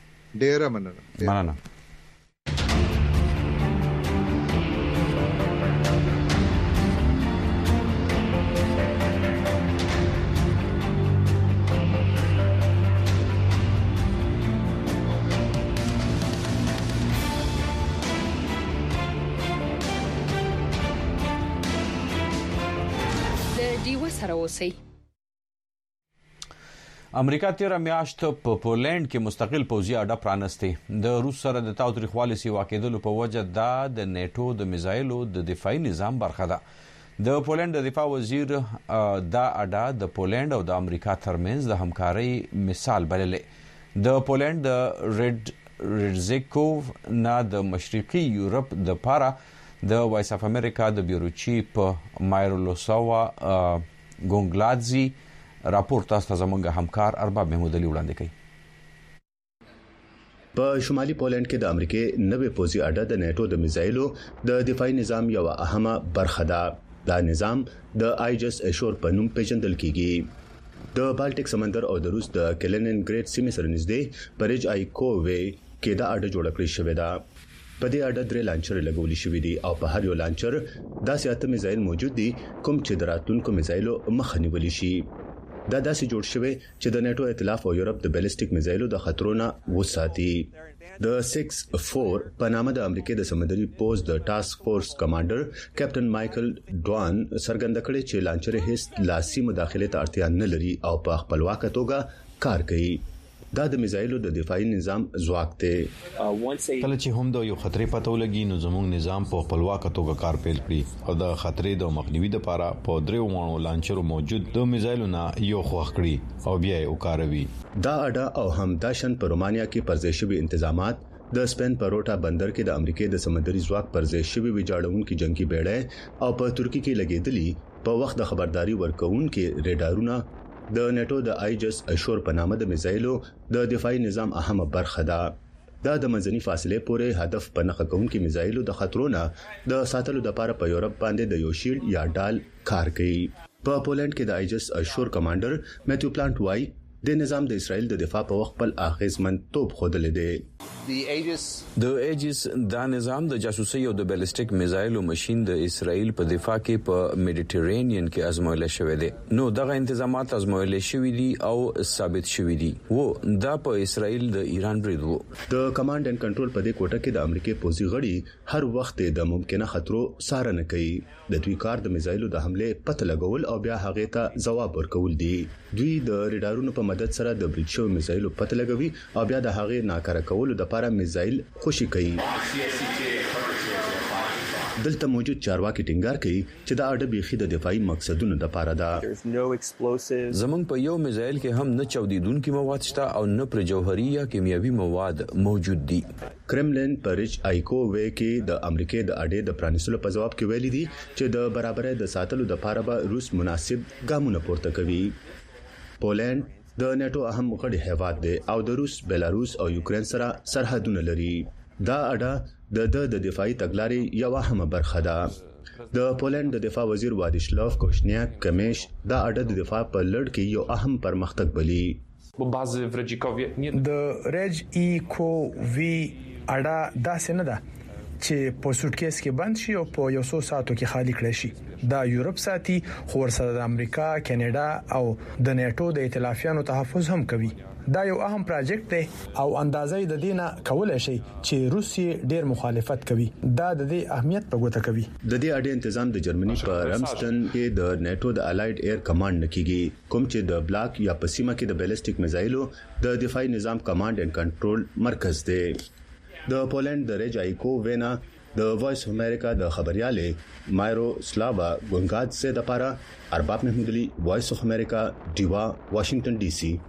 ډیره مننه.
مننه. امریکا تیر میاشت په پولند کې مستقل پوځي اډه پرانستې د روس سره د تاوتریخوالي سیوا کېدلو په وجه دا د نیټو د میزایلو د دفاعي نظام برخه ده. د پولند د دفاع وزیر دا اډه د پولند او د امریکا ترمنځ د همکارۍ مثال بللې. د پولند د ریډ ریډزیکوف نه د مشرقي یورپ د پاره د وایس اف امریکا د بیورو چیف مایرولوساوا ګونګلادزي راپور تاسو ته زموږ همکار ارباب محمود علي وړاندې کړي.
په شمالي پولند کې د امریکای نوې پوځي اډه د نیټو د میزایلو د دفاعي نظام یو اهمه برخه ده. دا نظام د آیجس اشور په نوم پیژندل کیږي. د بالټیک سمندر او د روس د کلینینګریډ سیمې سره نږدې پرېج آیکووي کې دا اډه جوړه کړې شوې ده. په دې اډه درې لانچر لګولې شوې دي او په هر یو لانچر داسې اته میزایل موجود دي کوم چې د راتلونکو میزایلو مخه نیول شي. دا داسې جوړ شوی چې د نیټو ائتلاف او یورپ د بیلسټیک میزایلو د خطرونو وساتي. د سکس فور په نامه د امریکای د سمندري پوز د ټاسک فورس کمانډر کیپټن مایکل ډوان څرګنده کړی چې لانچر هیڅ لاسي مداخله ته اړتیا نه لري او په خپلواک توګه کار کوي. دا د میزایلو د دفاعي نظام ځواک دی.
کله چې هم د یو خطرې پته ولګي نو زموږ نظام په خپلواک توګه کار پیل کړي او د خطرې د مخنیوي لپاره په درې وانو لانچرو موجود د میزایلو نه یو خوښ کړي او بیا یې وکاروي.
دا اډه او هم داشن په رومانیا کې پرځای شوی انتظامات د سپین پروټا بندر کې د امریکای د سمندري ځواک پرځای شوی ویجاړونکو جنگي بیړۍ او په ترکی کې لګیدلی په وخت د خبرداري ورکوونکو ریډارونه د نیټو د آیجس اشور په نامه د میزایلو د دفاعي نظام اهمه برخه ده. دا د منځني فاصلې پورې هدف په نښه کوونکي میزایلو د خطرونو د ساتلو لپاره په یورپ باندې د یو شیلډ یا ډال کار کوي. په پولند کې د آیجس اشور کمانډر میتیو پلانټ وای د نظام د اسرائیل د دفاع په وخت بل اغیزمن توپ خوده لیدي.
د ایجس دا نظام د جاسوسي او د بیلستیک میزایلو ماشين د اسرائیل په دفاع کې په میډیټرینین کې ازمویل شوی دی. نو دغه انتظامات ازمویل شوی دي او ثابت شوی دي. وو دا په اسرائیل د ایران برید وو.
د کمانډ اند کنټرول په دې کوټه کې د امریکای پوځي غړي هر وخت د ممکنه خطرو څارنه کوي. د دوی کار د میزایلو د حمله پته لګول او بیا هغه ته ځواب ورکول دي. دوی د ریډارونو په مدد سره د برید شوی میزایلو پته لګوي او بیا د هغه ناکاره کولو د لپاره میزایل خوشي کوي. دلته موجود چارواکي ټینګار کوي چې دا اډه بيخي د دفاعي مقصدونو لپاره ده.
زمونږ په یو میزایل کې هم نه چاودیدونکي مواد شته او نه پر جوهري یا کیمیاوي مواد موجود دي.
کرملین پرچ آیکو وې کې د امریکای د اډې د پرانیستلو په جواب کې ویلي دي چې د برابرۍ د ساتلو لپاره به روس مناسب ګامونه پورته کوي. پولند د نیټو اهم غړي هیواد دی او د روس، بیلاروس او یوکرين سره سرحدونه لري. دا اډه د د دفاعي تګلارې یو اهمه برخه ده. د پولند د دفاع وزیر وادیسلاف کوشنیاک کمیش دا اډه د دفاع په لړ کې یو اهم پرمختګ بلی.
د رج ای کو وی اډه داسې نه ده چې په سوټکیس کې بند شي او په یو څو ساعتو کې خالی کړي شي. دا یورپ ساتي، خو ورسره د امریکا، کاناډا او د نیټو د ائتلافیانو تحفظ هم کوي. دا یو اهم پروژیکټ دی او اندازې د دینه کولای شي چې روسي ډیر مخالفت کوي. دا د دې اهمیت په ګوته کوي.
د دې اډې تنظیم د جرمني په رمستن کې د نیټو د الایډ ایر کمانډ نکېږي، کوم چې د بلاک یا پسیمه کې د بیلستیک میزایلو د دفاعي نظام کمانډ اند کنټرول مرکز دی. د پولند د رج آیکو وینا د وایس امریکا د خبرياله مایرو سلاوا ګونګاد سے د پاره ارباب محمود علي، وایس اف امریکا، ډیوا، واشنگټن ډي سي.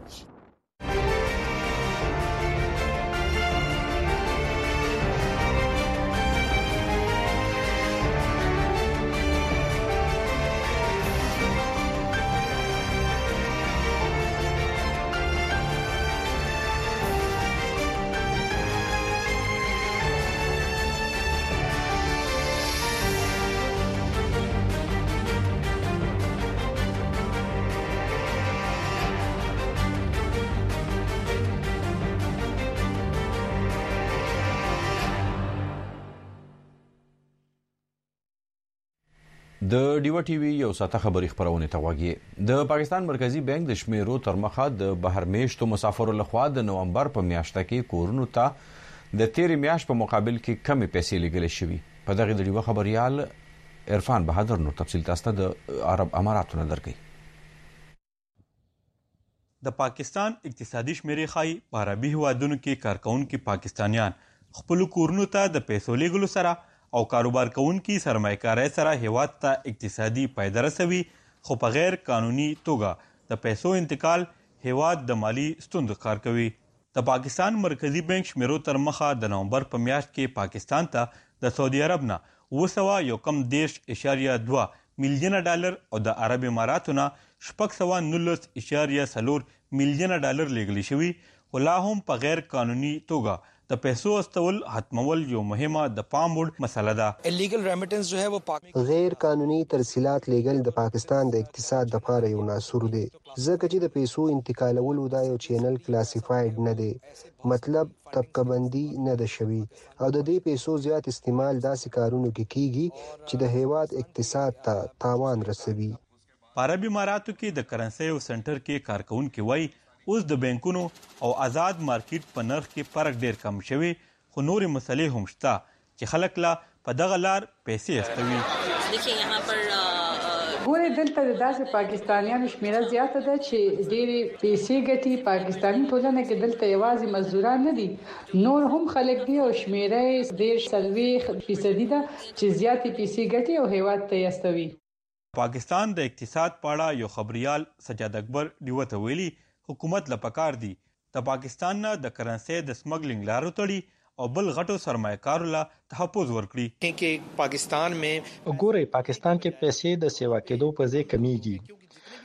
د ډیوا ټي وي یو ساته خبري خبرونه توګه د پاکستان مرکزی بانک د شمیرو تر مخه د بهر میشتو مسافرو لخوا د نومبر په میاشت کې کورونو ته د تیر میاشت په مقابل کې کمی پیسې لګل شوې. په دغه د ډیوا خبريال عرفان بهادر نور تفصیل تاسو د عرب اماراتو نه درکې.
د پاکستان اقتصادي شمیرې خای په عربي هوادونو کې کارکونکو پاکستانیان خپل کورونو ته د پیسو لګلو سره او کاروبار کوونکي سرمایه‌کارۍ سره هیواد ته اقتصادي فائدہ رسوي، خو په غیر قانوني توګه د پیسو انتقال هیواد د مالی ستونزو کار کوي. د پاکستان مرکزی بانک شمیرو تر مخه د نومبر په میاشت کې پاکستان ته د سعودي عرب نه اوه سوه یو کم دېرش اشاریه دوه میلیونه ډالر او د عرب اماراتو نه شپږ سوه نولس اشاریه څلور میلیونه ډالر لیږلي شوي، خو لا هم په غیر قانوني توګه د پیسو استول حتمول یو مهمه د پام وړ مسله ده.
الیګل ریمیټنس جو ہے وہ
غیر قانوني ترسیلات لیګل د پاکستان د اقتصاد د لپاره یو ناسور دی، ځکه چې د پیسو انتقالولو دا یو چینل کلاسیفاید نه دی، مطلب طبقه بندي نه ده شوی او د دې پیسو زیات استعمال داسې کارونو کې کیږي چې د هیواد اقتصاد ته تاوان رسوي.
په عرب اماراتو کې د کرنسي او سنټر کې کارکونکو وایي اوس د بانکونو او آزاد مارکیټ په نرخ کې فرق ډیر کم شوی، خو نورې مسلې هم شته چې خلک لا په دغه لار پیسې استوي.
देखिए यहाँ पर
ګورې دلته د داسې پاکستانیانو شمیره زیاته ده چې ډېرې پیسې ګټي. پاکستاني ټولنه کې دلته یوازې مزدوران نه دي، نور هم خلک دي او شمیره دېرش څلوېښت فیصدي ده چې زیاتې پیسې ګټي او هیواد ته یې استوي.
پاکستان د اقتصاد په اړه یو خبريال سجاد اکبر ډیوه ته ویلي حکومت لپاره دی د پاکستان نه د کرنسي د سمګلینګ لارو تړي او بل غټو سرمایه‌کارو له تحفظ ورکړي.
کې پاکستان میں
ګورې پاکستان کې پیسې د سیوا کېدو په ځای کمیږي.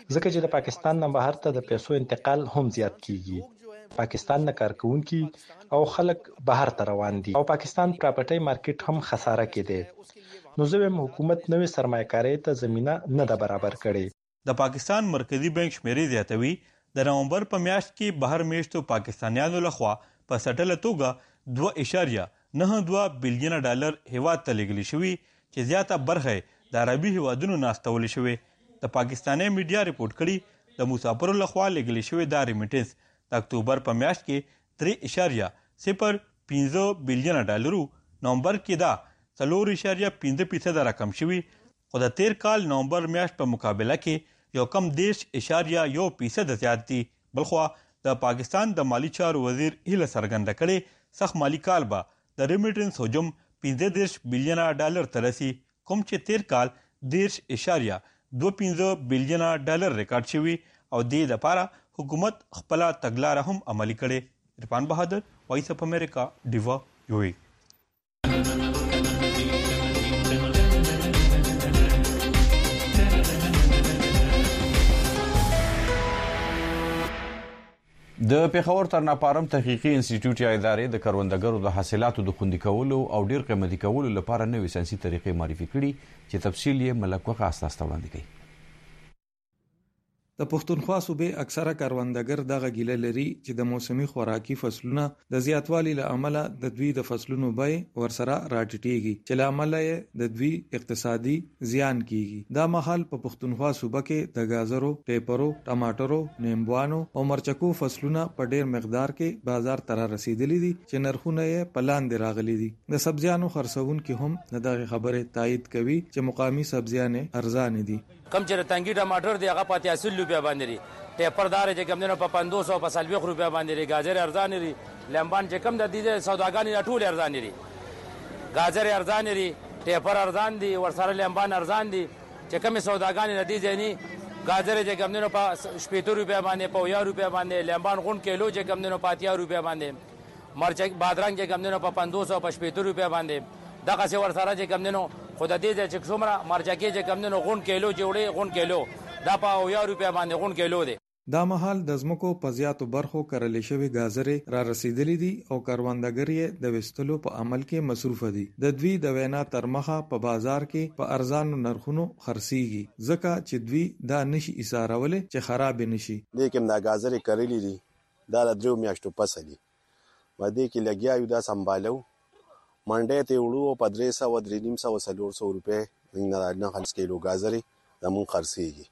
ځکه چې د پاکستان نه بهر ته د پیسو انتقال هم زیات کیږي. پاکستان نه کارکونکي او خلک بهر ته روان دي او پاکستان پراپرټي مارکیټ هم خساره کړي. نو زه هم حکومت نوې سرمایه‌کاري ته زمينه نه ده برابر کړي.
د پاکستان مرکزی بانک شمیرې زیاتوي د نومبر په میاشت کې بهر میشتو پاکستانیانو لخوا په سټله توګه دوه اشاریه نه دوه بلین ډالر هیواد ته لګلی شوی چې زیاته برخه د عربي هیوادونو ناستول شوی. د پاکستاني میډیا ریپورت کړي د مسافرو لخوا لګلی شوی دا ریمیټنس د اکتوبر په میاشت کې درې اشاریه صفر پنځه بلین ډالرو، نومبر کې دا څلور اشاریه پنځه فیصد رقم شوی، خو د تیر کال نومبر میاشت په مقابله کې یو کم دیش اشاریه یو فیصد زیات دي. بلخوا د پاکستان د مالی چارو وزیر هیله څرګنده کړې سخت مالی کال به د ریمیټنس حجم پنځه دیش بلین ډالر ته رسي، کوم چې تیر کال دیش اشاریه دوه پنځه بلین ډالر ریکارډ شوی او دې لپاره حکومت خپل تګلارې هم عملي کړي. عرفان بهادر، وایس اف امریکا، ډیوا، یو ای.
د پیښور ترناپارم تحقیقي انسټیټیوټ یا ادارې د کروندګرو د حاصلاتو د خوندي کولو او ډیر قیمتي کولو لپاره نوې ساينسي طریقې معرفي کړي چې تفصیل یې ملک وقاص تاسو وړاندې کوي.
د پښتونخوا صوبې اکثره کروندګر دغه ګیله لري چې د موسمي خوراکي فصلونو د زیاتوالي له امله د دوی د فصلونو بیې ورسره راټیټيږي چې له امله یې د دوی اقتصادي زیان کیږي. دا مهال په پښتونخوا صوبه کې د گازرو، ټیپرو، ټماټرو، نیمبوانو او مرچکو فصلونه په ډیر مقدار کې بازار ته رسیدلي دي چې نرخونه یې په لاندې راغلي دي. د سبزیانو خرڅونکو هم دغه خبره تایید کوي چې مقامي سبزیانې ارزانه دي.
کم چې رتنګي ټماټر دی هغه پاتې اصل روپیا باندې لري، ټیپر دار چې کم دنه په پنځوس او په سلويخ روپیا باندې لري، گاجر ارزان لري، لیمبان چې کم د دې سوداګانی ټول ارزان لري، گاجر ارزان لري، ټیپر ارزان دي، ورسره لیمبان ارزان دي چې کم سوداګانی ندي ځنی گاجر چې کم دنه په شپږ روپیا باندې په یو روپیا باندې، لیمبان غون کیلو چې کم دنه په اتیا روپیا باندې، مرچ بادرنګ چې کم دنه په پنځوس او په شپږ روپیا باندې. دغه څه ورسره چې کم دنه خود دې چې څومره مرچکې چې کم دنه غون کیلو جوړې غون کیلو دا په یو روپیا باندې غون کیلو دی.
دا مهال د زمکو په زیاتو برخو کرلې شوی گازرې را رسیدلې دي او کروندګر یې د وستلو په عمل کې مصروف دي. د دوی د وینا تر مخه په بازار کې په ارزانو نرخونو خرڅيږي ځکه چې دوی دا نشي ایثارول چې خراب نشي.
لیکن دا گازرې کرلې دي دا د درو میاشتو پس دي باندې کې لګیا یو دا سمبالو منډه ته وړو په درې سو او درې نیم سو څلور سو روپے نه نه خلص کیلو گازرې زمون خرڅيږي.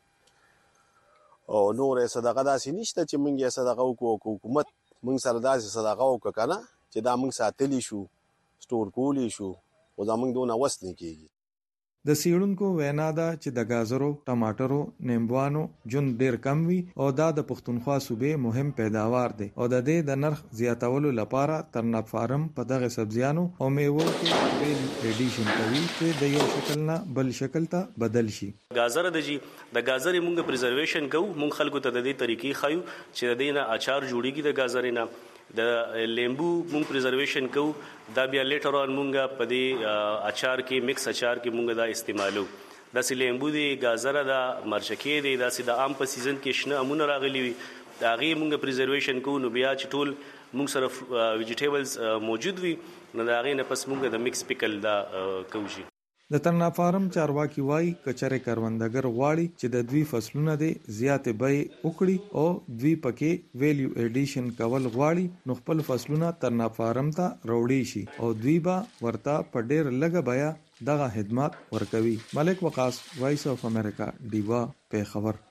او نور صدقه داسې نشته چې موږ یې صدقه وکړو، حکومت موږ سره داسې صدقه وکړه کنه چې دا موږ ساتلی شو سٹور کولی شو او زموږ دونه وس نه کیږي.
د سیړونکو وینا ده چې د گازرو، ټماټرو، نیمبوانو جون ډیر کم وي او دا د پښتونخوا صوبې مهم پیداوار دی او د دې د نرخ زیاتولو لپاره ترناپ فارم په دغه سبزیانو او میوو کې ویل ایډیشن کوي چې د یو شکل نه بل شکل ته بدل شي.
گازر د جی د گازرې مونږ پریزرویشن کوو، مونږ خلکو ته د دې طریقې خایو چې د دې نه اچار جوړیږي د گازرې نه، د لیمبو مونږ پریزرویشن کوو، دا بیا لیټر اون مونږ په دې اچار کې مکس اچار کې مونږ دا استعمالو. دا سی لیمبو دی، گازر دا، مرچکې دی، دا سی د عام په سیزن کې شنه امونه راغلي وي دا غي مونږ پریزرویشن کوو. نو بیا چې ټول مونږ سره ویجیټیبلز موجود وي نو دا غي نه پس مونږ د مکس پیکل دا کوو.
د ترناپ فارم چارواکي وای کچره کروندګر غواړي چې د دوی فصلونه دي زیاتې بیې وکړي او دوی پکې ویلیو ایډیشن کول غواړي نو خپل فصلونه ترناپ فارم ته وروړي شي او دوی به ورته په ډیر لږه بیا دغه خدمات ورکوي. ملک وقاص، وایس اف امریکا، ډیوا، پیښور.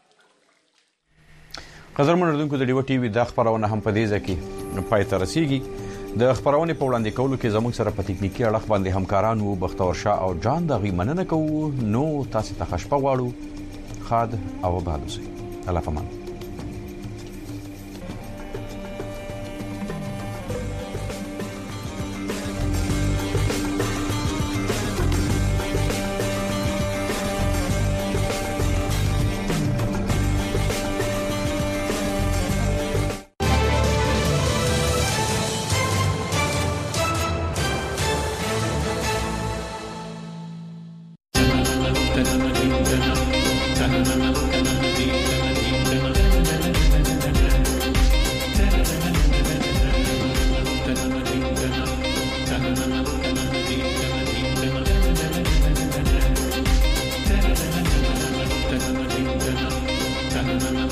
قدرمن اردوونکو د ډیوا ټي وي د خبرونه هم په دې ځکه پای ته رسیږي. د خبرونه په وړاندې کولو کې زموږ سره په ټکنیکی اړه باندې همکاران وو بختور شاه او جان دغه مننه کوو. نو تاسو ته خوشبو غواړو. خاد او آباد اوسئ. الله پامان.
Thank you.
شي